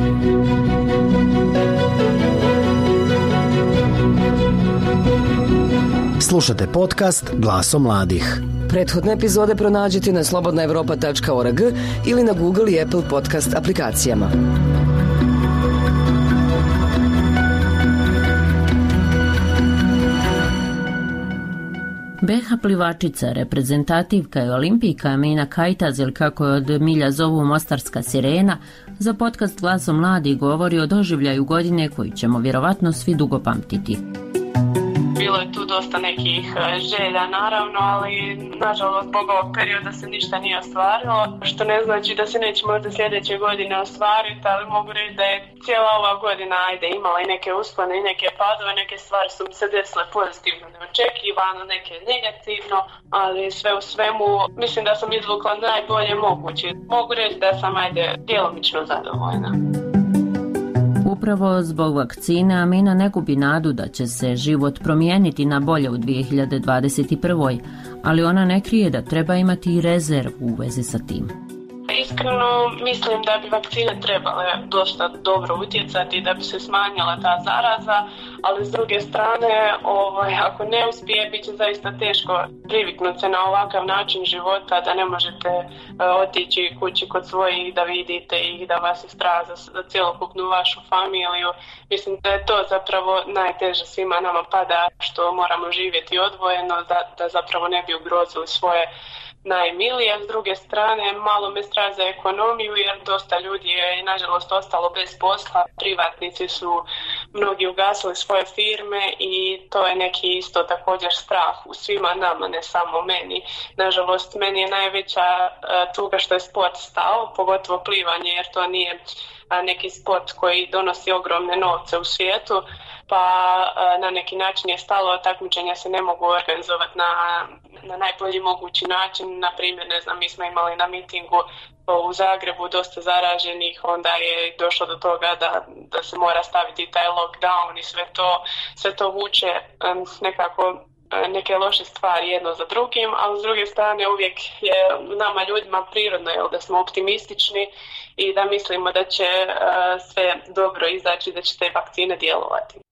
Slušate podcast Glasom mladih. Prethodne epizode pronađite na slobodnaevropa.org ili na Google i Apple podcast aplikacijama. BiH plivačica, reprezentativka i olimpijka Amina Kajtaz, ili kako je od milja zovu Mostarska sirena, za podcast Glasom mladih govori o doživljaju godine koju ćemo vjerovatno svi dugo pamtiti. Bilo je tu dosta nekih želja naravno, ali nažalost zbog ovog perioda se ništa nije ostvarilo, što ne znači da se neće možda sljedeće godine ostvariti, ali mogu reći da je cijela ova godina imala i neke uspone i neke padove, neke stvari su mi se desile pozitivno neočekivano, neke negativno, ali sve u svemu mislim da sam izvukla najbolje moguće. Mogu reći da sam djelomično zadovoljna. Upravo zbog vakcine Amina ne gubi nadu da će se život promijeniti na bolje u 2021. Ali ona ne krije da treba imati i rezervu u vezi sa tim. Iskreno mislim da bi vakcine trebale dosta dobro utjecati da bi se smanjila ta zaraza, ali s druge strane ako ne uspije bit će zaista teško priviknuti se na ovakav način života, da ne možete otići kući kod svojih da vidite ih, da vas je strah za cjelokupnu vašu familiju. Mislim da je to zapravo najteže svima nama pada, što moramo živjeti odvojeno, da zapravo ne bi ugrozili svoje najmilije. S druge strane, malo me strah za ekonomiju, jer dosta ljudi je nažalost ostalo bez posla. Privatnici su mnogi ugasili svoje firme i to je neki isto također strah u svima nama, ne samo meni. Nažalost, meni je najveća tuga što je sport stao, pogotovo plivanje, jer to nije neki sport koji donosi ogromne novce u svijetu, pa na neki način je stalo, takmičenja se ne mogu organizovati na najbolji mogući način. Na primjer, mi smo imali na mitingu u Zagrebu dosta zaraženih, onda je došlo do toga da se mora staviti taj lockdown i sve to vuče nekako neke loše stvari jedno za drugim, ali s druge strane uvijek je nama ljudima prirodno da smo optimistični i da mislimo da će sve dobro izaći, da će te vakcine djelovati.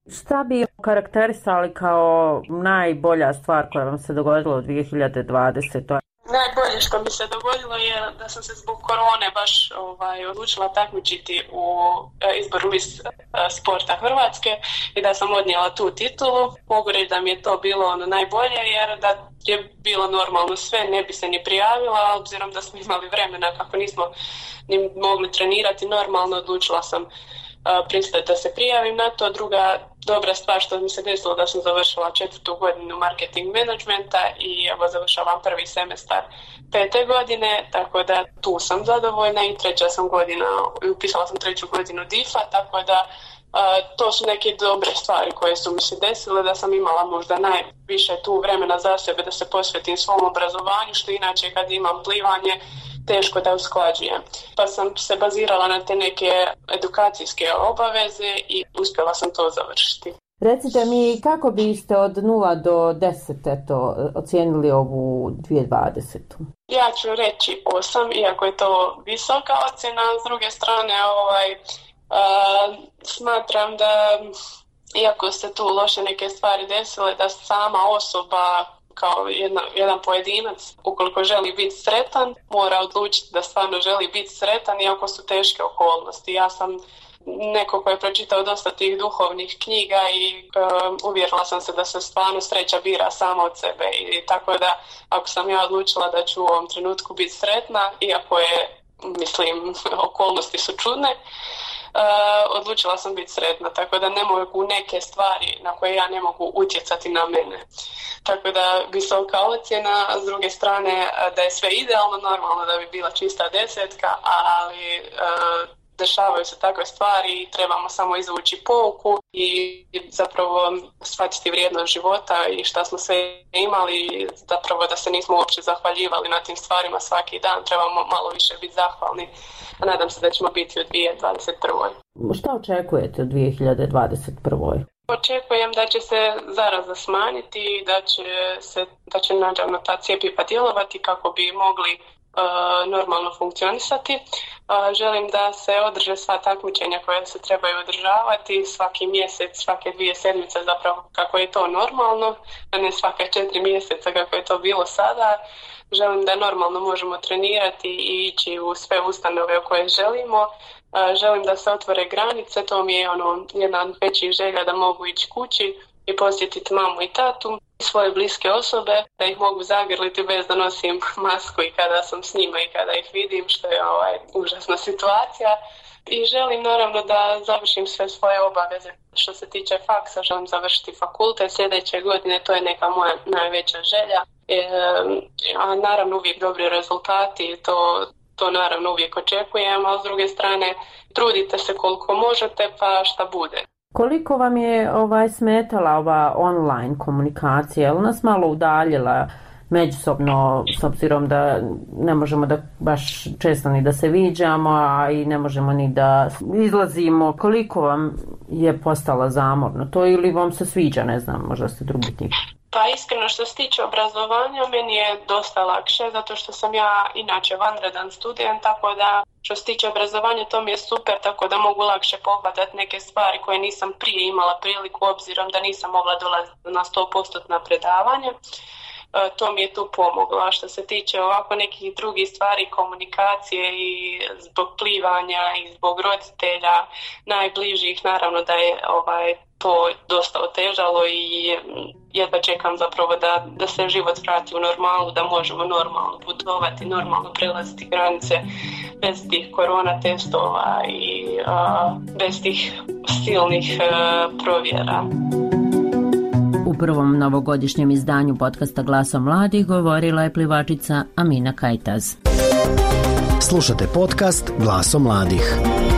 Šta bi karakterisali kao najbolja stvar koja vam se dogodila u 2020. Najbolje što mi se dogodilo je da sam se zbog korone baš odlučila takmičiti u izboru Miss sporta Hrvatske i da sam odnijela tu titulu. Mogu reći da mi je to bilo najbolje jer da je bilo normalno sve, ne bi se ni prijavila, obzirom da smo imali vremena kako nismo ni mogli trenirati normalno, odlučila sam pristati da se prijavim na to. Druga dobra stvar što mi se desilo da sam završila 4. godinu marketing menadžmenta i evo završavam 1. semestar 5. godine, tako da tu sam zadovoljna i 3. sam godina, upisala sam 3. godinu DIF-a, tako da to su neke dobre stvari koje su mi se desile, da sam imala možda najviše tu vremena za sebe da se posvetim svom obrazovanju, što inače kad imam plivanje teško da usklađujem. Pa sam se bazirala na te neke edukacijske obaveze i uspjela sam to završiti. Recite mi kako biste od 0 do 10 ocijenili ovu 2020. Ja ću reći 8, iako je to visoka ocjena. S druge strane, smatram da, iako se tu loše neke stvari desile, da sama osoba kao jedan pojedinac, ukoliko želi biti sretan, mora odlučiti da stvarno želi biti sretan, iako su teške okolnosti. Ja sam neko ko je pročitao dosta tih duhovnih knjiga i uvjerila sam se da se stvarno sreća bira sama od sebe. I tako da, ako sam ja odlučila da ću u ovom trenutku biti sretna, iako je, mislim, okolnosti su čudne, odlučila sam biti sretna, tako da ne mogu neke stvari na koje ja ne mogu utjecati na mene. Tako da visoka ocjena, a s druge strane da je sve idealno, normalno da bi bila čista 10, ali dešavaju se takve stvari i trebamo samo izvući pouku i zapravo shvatiti vrijednost života i šta smo sve imali, zapravo da se nismo uopće zahvaljivali na tim stvarima svaki dan, trebamo malo više biti zahvalni, a nadam se da ćemo biti u 2021. Šta očekujete u 2021? Očekujem da će se zaraza smanjiti i da će naravno ta cjepiva djelovati kako bi mogli normalno funkcionisati. Želim da se održe sva takmičenja koja se trebaju održavati svaki mjesec, svake 2 sedmice zapravo kako je to normalno, a ne svake 4 mjeseca kako je to bilo sada. Želim da normalno možemo trenirati i ići u sve ustanove u koje želimo. Želim da se otvore granice, to mi je jedna od većih želja da mogu ići kući i posjetiti mamu i tatu, svoje bliske osobe, da ih mogu zagrliti bez da nosim masku i kada sam s njima i kada ih vidim, što je užasna situacija. I želim naravno da završim sve svoje obaveze. Što se tiče faksa, želim završiti fakultet sljedeće godine, to je neka moja najveća želja. A naravno uvijek dobri rezultati, to naravno uvijek očekujem, a s druge strane trudite se koliko možete pa šta bude. Koliko vam je smetala ova online komunikacija? Je li nas malo udaljila međusobno, s obzirom da ne možemo da baš često ni da se viđamo, a i ne možemo ni da izlazimo? Koliko vam je postala zamorno to ili vam se sviđa, ne znam, možda ste drugi tip? Pa iskreno što se tiče obrazovanja, meni je dosta lakše, zato što sam ja inače vanredan student, tako da što se tiče obrazovanja to mi je super, tako da mogu lakše pohvatati neke stvari koje nisam prije imala priliku, obzirom da nisam mogla dolaziti na 100% predavanje. To mi je tu pomoglo. A što se tiče ovako nekih drugih stvari, komunikacije i zbog plivanja i zbog roditelja najbližih, naravno da je to dosta otežalo i jedva čekam zapravo da se život vrati u normalu, da možemo normalno putovati, normalno prelaziti granice bez tih korona testova i bez tih silnih provjera. U prvom novogodišnjem izdanju podcasta Glasom mladih govorila je plivačica Amina Kajtaz. Slušate podcast Glasom mladih.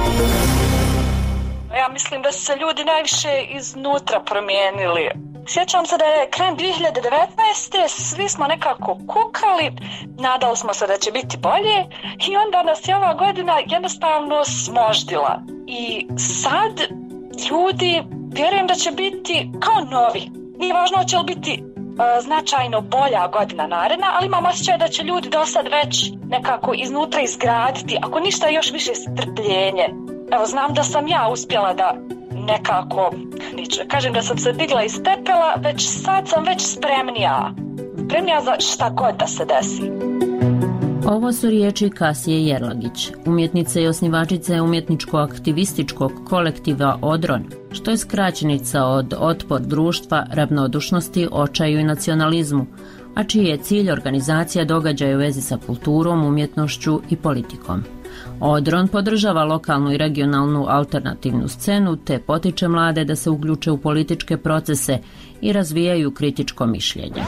Ja mislim da su se ljudi najviše iznutra promijenili. Sjećam se da je krajem 2019. svi smo nekako kukali, nadali smo se da će biti bolje i onda nas je ova godina jednostavno smoždila. I sad ljudi vjerujem da će biti kao novi. Nije važno će li biti značajno bolja godina naredna, ali imam osjećaj da će ljudi do sad već nekako iznutra izgraditi, ako ništa još više strpljenje. Evo, znam da sam ja uspjela da nekako, neću kažem da sam se digla iz pepela, već sad sam već spremnija za šta god da se desi. Ovo su riječi Kasije Jerlagić, umjetnice i osnivačice umjetničko-aktivističkog kolektiva Odron, što je skraćenica od Otpor društva, ravnodušnosti, očaju i nacionalizmu, a čiji je cilj organizacija događaja u vezi sa kulturom, umjetnošću i politikom. Odron podržava lokalnu i regionalnu alternativnu scenu te potiče mlade da se uključe u političke procese i razvijaju kritičko mišljenje.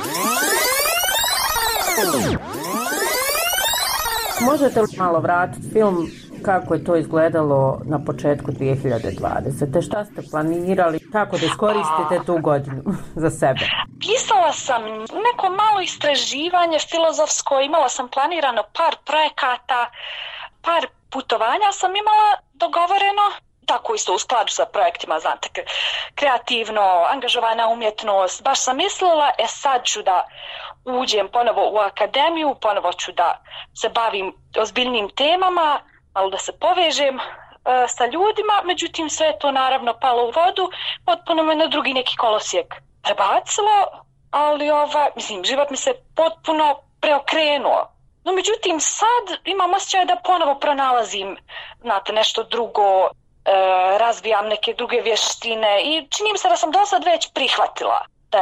Možete li malo vratiti film kako je to izgledalo na početku 2020. Šta ste planirali, kako da iskoristite tu godinu za sebe? Pisala sam neko malo istraživanje filozofsko, imala sam planirano par projekata, par putovanja sam imala dogovoreno, tako isto u skladu sa projektima, znate, kreativno, angažovana umjetnost. Baš sam mislila, sad ću da uđem ponovo u akademiju, ponovo ću da se bavim ozbiljnim temama, malo da se povežem sa ljudima, međutim sve je to naravno palo u vodu, potpuno me na drugi neki kolosijek prebacilo, ali život mi se potpuno preokrenuo. No međutim sad imam osjećaj da ponovo pronalazim, znate, nešto drugo, razvijam neke druge vještine i čini mi se da sam do sad već prihvatila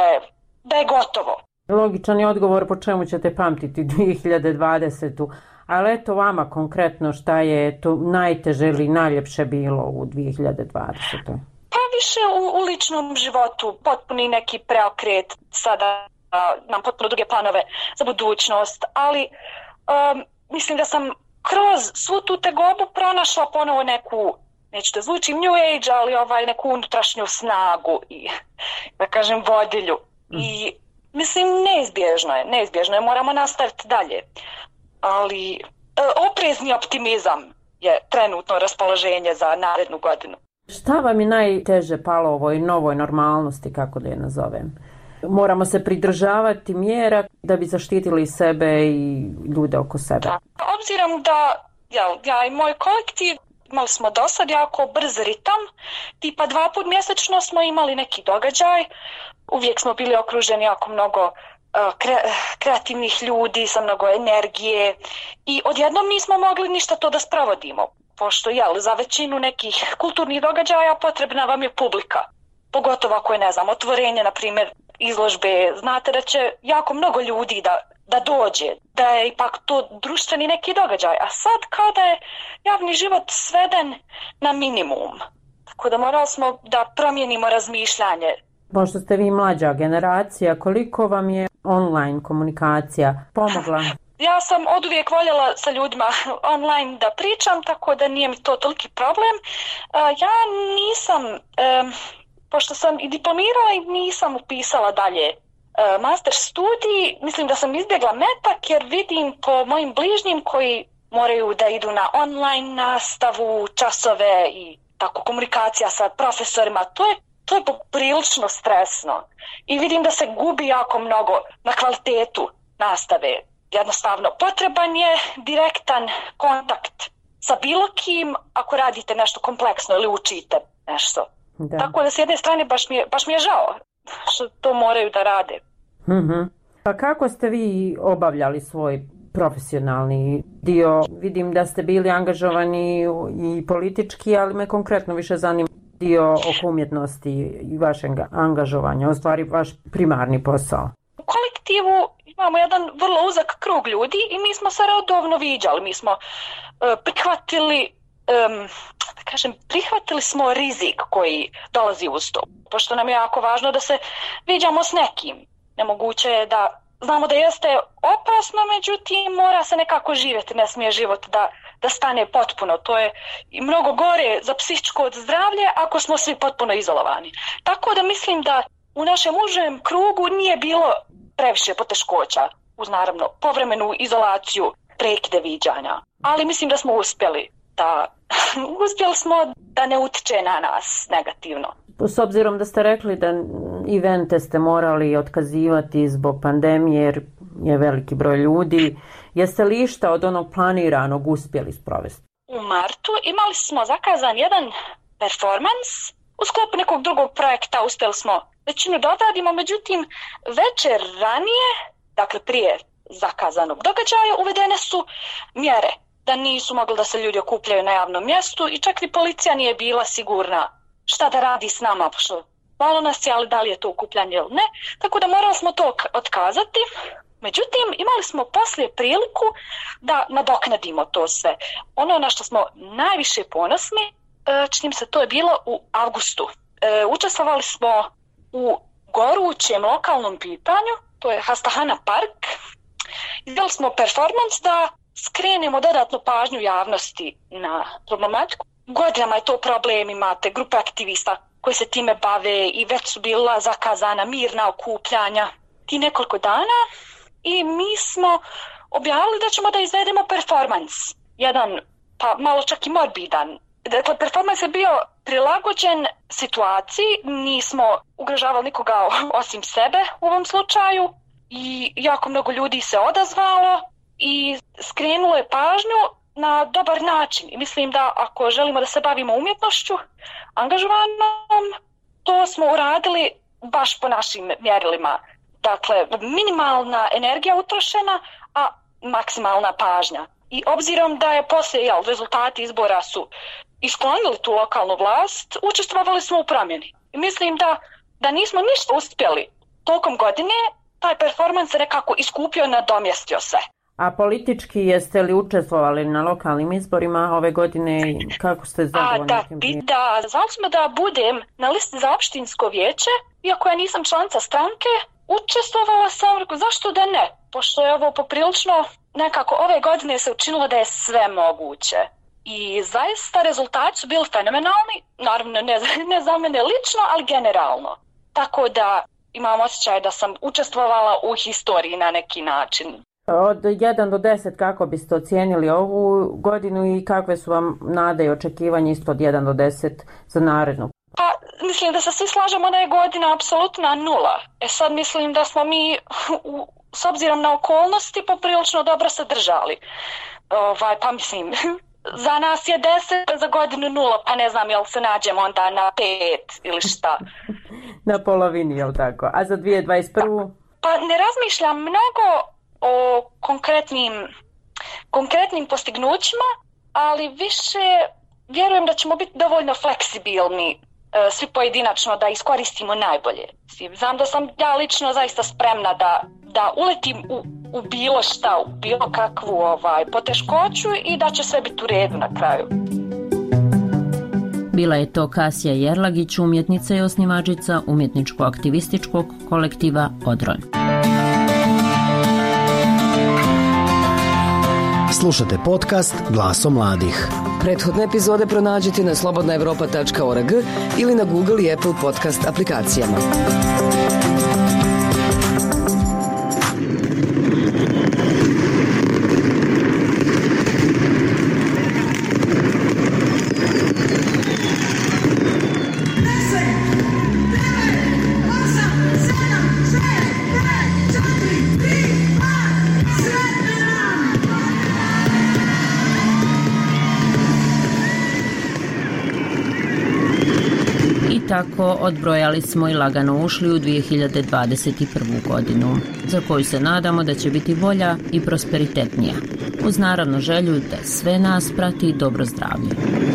da je gotovo. Logičan je odgovor po čemu ćete pamtiti 2020. Ali eto vama konkretno šta je to najteže ili najljepše bilo u 2020. Pa više u ličnom životu, potpuni neki preokret, sada imam potpuno druge planove za budućnost, ali mislim da sam kroz svu tu tegobu pronašla ponovo neku, neću da zvučim New Age, ali neku unutrašnju snagu i da kažem vodilju. I mislim neizbježno je, moramo nastaviti dalje. Ali oprezni optimizam je trenutno raspoloženje za narednu godinu. Šta vam je najteže palo ovoj novoj normalnosti, kako da je nazovem? Moramo se pridržavati mjera da bi zaštitili sebe i ljude oko sebe. Da. Obzirom da ja i moj kolektiv imali smo do sad jako brz ritam, tipa 2 puta mjesečno smo imali neki događaj, uvijek smo bili okruženi jako mnogo kreativnih ljudi sa mnogo energije i odjednom nismo mogli ništa to da sprovodimo, pošto za većinu nekih kulturnih događaja potrebna vam je publika, pogotovo ako je, otvorenje, na primjer, izložbe, znate da će jako mnogo ljudi da dođe, da je ipak to društveni neki događaj, a sad kada je javni život sveden na minimum, tako da morali smo da promijenimo razmišljanje. Pošto ste vi mlađa generacija, koliko vam je online komunikacija pomogla? Ja sam oduvijek voljela sa ljudima online da pričam, tako da nije mi to toliki problem. Ja nisam, pošto sam i diplomirala i nisam upisala dalje master studij, mislim da sam izbjegla metak jer vidim po mojim bližnjim koji moraju da idu na online nastavu, časove i tako komunikacija sa profesorima, to je poprilično stresno i vidim da se gubi jako mnogo na kvalitetu nastave. Jednostavno, potreban je direktan kontakt sa bilo kim ako radite nešto kompleksno ili učite nešto. Da. Tako da s jedne strane baš mi je žao što to moraju da rade. Pa kako ste vi obavljali svoj profesionalni dio? Vidim da ste bili angažovani i politički, ali me konkretno više zanima dio oko umjetnosti i vašeg angažovanja, u stvari vaš primarni posao. U kolektivu imamo jedan vrlo uzak krug ljudi i mi smo se redovno viđali, mi smo prihvatili smo rizik koji dolazi uz to, pošto nam je jako važno da se viđamo s nekim. Nemoguće je da znamo da jeste opasno, međutim mora se nekako živjeti, ne smije život da stane potpuno. To je i mnogo gore za psihičko zdravlje ako smo svi potpuno izolovani. Tako da mislim da u našem užem krugu nije bilo previše poteškoća, uz naravno povremenu izolaciju, prekide viđanja. Ali mislim da smo uspjeli da ne utiče na nas negativno. S obzirom da ste rekli da evente ste morali otkazivati zbog pandemije jer je veliki broj ljudi, jeste li išta od onog planiranog uspjeli sprovesti? U martu imali smo zakazan jedan performans U sklopu nekog drugog projekta uspjeli smo većinu da odradimo, međutim večer ranije, dakle prije zakazanog događaja, uvedene su mjere da nisu mogli da se ljudi okupljaju na javnom mjestu i čak ni policija nije bila sigurna šta da radi s nama, pošto malo nas je, ali da li je to okupljanje ili ne, tako da morali smo to otkazati. Međutim, imali smo poslije priliku da nadoknadimo to sve. Ono na što smo najviše ponosni, čini se to je bilo u avgustu. Učestvovali smo u gorućem lokalnom pitanju, to je Hastahana park. Izveli smo performans da skrenemo dodatnu pažnju javnosti na problematiku. Godinama je to problem, imate grupe aktivista koji se time bave i već su bila zakazana mirna okupljanja ti nekoliko dana i mi smo objavili da ćemo da izvedemo performans. Jedan, pa malo čak i morbidan. Dakle, performans je bio prilagođen situaciji, nismo ugrožavali nikoga osim sebe u ovom slučaju i jako mnogo ljudi se odazvalo i skrenulo je pažnju na dobar način. I mislim da ako želimo da se bavimo umjetnošću angažovanom, to smo uradili baš po našim mjerilima. Dakle, minimalna energija utrošena, a maksimalna pažnja. I obzirom da je poslije rezultati izbora su isklonili tu lokalnu vlast, učestvovali smo u promjeni. I mislim da nismo ništa uspjeli tokom godine, taj performans je nekako iskupio, nadomjestio se. A politički jeste li učestvovali na lokalnim izborima ove godine? Kako ste zadovoljni? Da, znali smo da budem na listi za opštinsko vijeće, iako ja nisam članica stranke, učestvovala sam, zašto da ne? Pošto je ovo poprilično, nekako ove godine se učinilo da je sve moguće. I zaista rezultati su bili fenomenalni, naravno ne za mene lično, ali generalno. Tako da imam osjećaj da sam učestvovala u historiji na neki način. Od 1 do 10 kako biste ocijenili ovu godinu i kakve su vam nade i očekivanje isto od 1 do 10 za narednu? Pa mislim da se svi slažemo da je godina apsolutna 0. Sad mislim da smo mi s obzirom na okolnosti poprilično dobro se držali. Pa mislim, za nas je 10, za godinu 0, pa ne znam jel se nađemo onda na 5 ili šta. Na polovini, jel tako? A za 2021? Pa ne razmišljam mnogo o konkretnim postignućima, ali više vjerujem da ćemo biti dovoljno fleksibilni svi pojedinačno da iskoristimo najbolje. Znam da sam ja lično zaista spremna da uletim u bilo šta, u bilo kakvu poteškoću i da će sve biti u redu na kraju. Bila je to Kasija Jerlagić, umjetnica i osnivačica umjetničko-aktivističkog kolektiva Odron. Slušate podcast Glasom mladih. Prethodne epizode pronađite na slobodnaevropa.org ili na Google i Apple podcast aplikacijama. Tako odbrojali smo i lagano ušli u 2021. godinu, za koju se nadamo da će biti bolja i prosperitetnija, uz naravno želju da sve nas prati dobro zdravlje.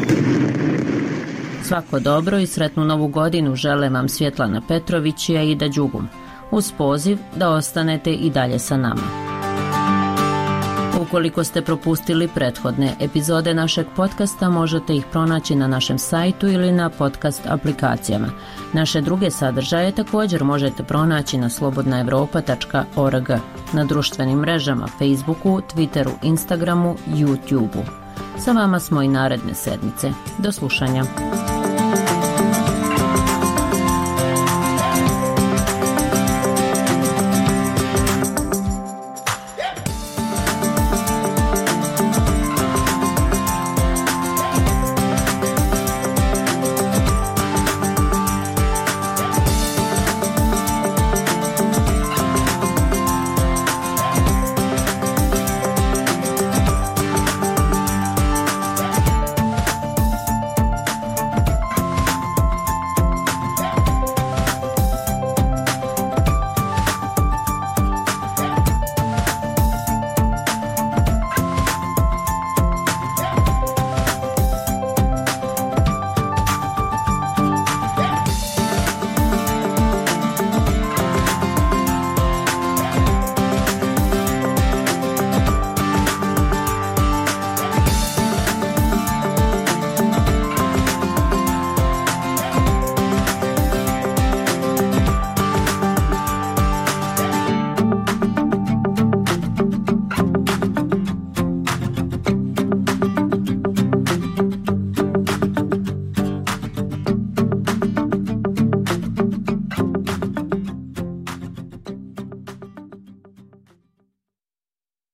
Svako dobro i sretnu novu godinu žele vam Svjetlana Petrović i Aida Đugum, uz poziv da ostanete i dalje sa nama. Ukoliko ste propustili prethodne epizode našeg podcasta, možete ih pronaći na našem sajtu ili na podcast aplikacijama. Naše druge sadržaje također možete pronaći na slobodnaevropa.org, na društvenim mrežama Facebooku, Twitteru, Instagramu, YouTubeu. Sa vama smo i naredne sedmice. Do slušanja.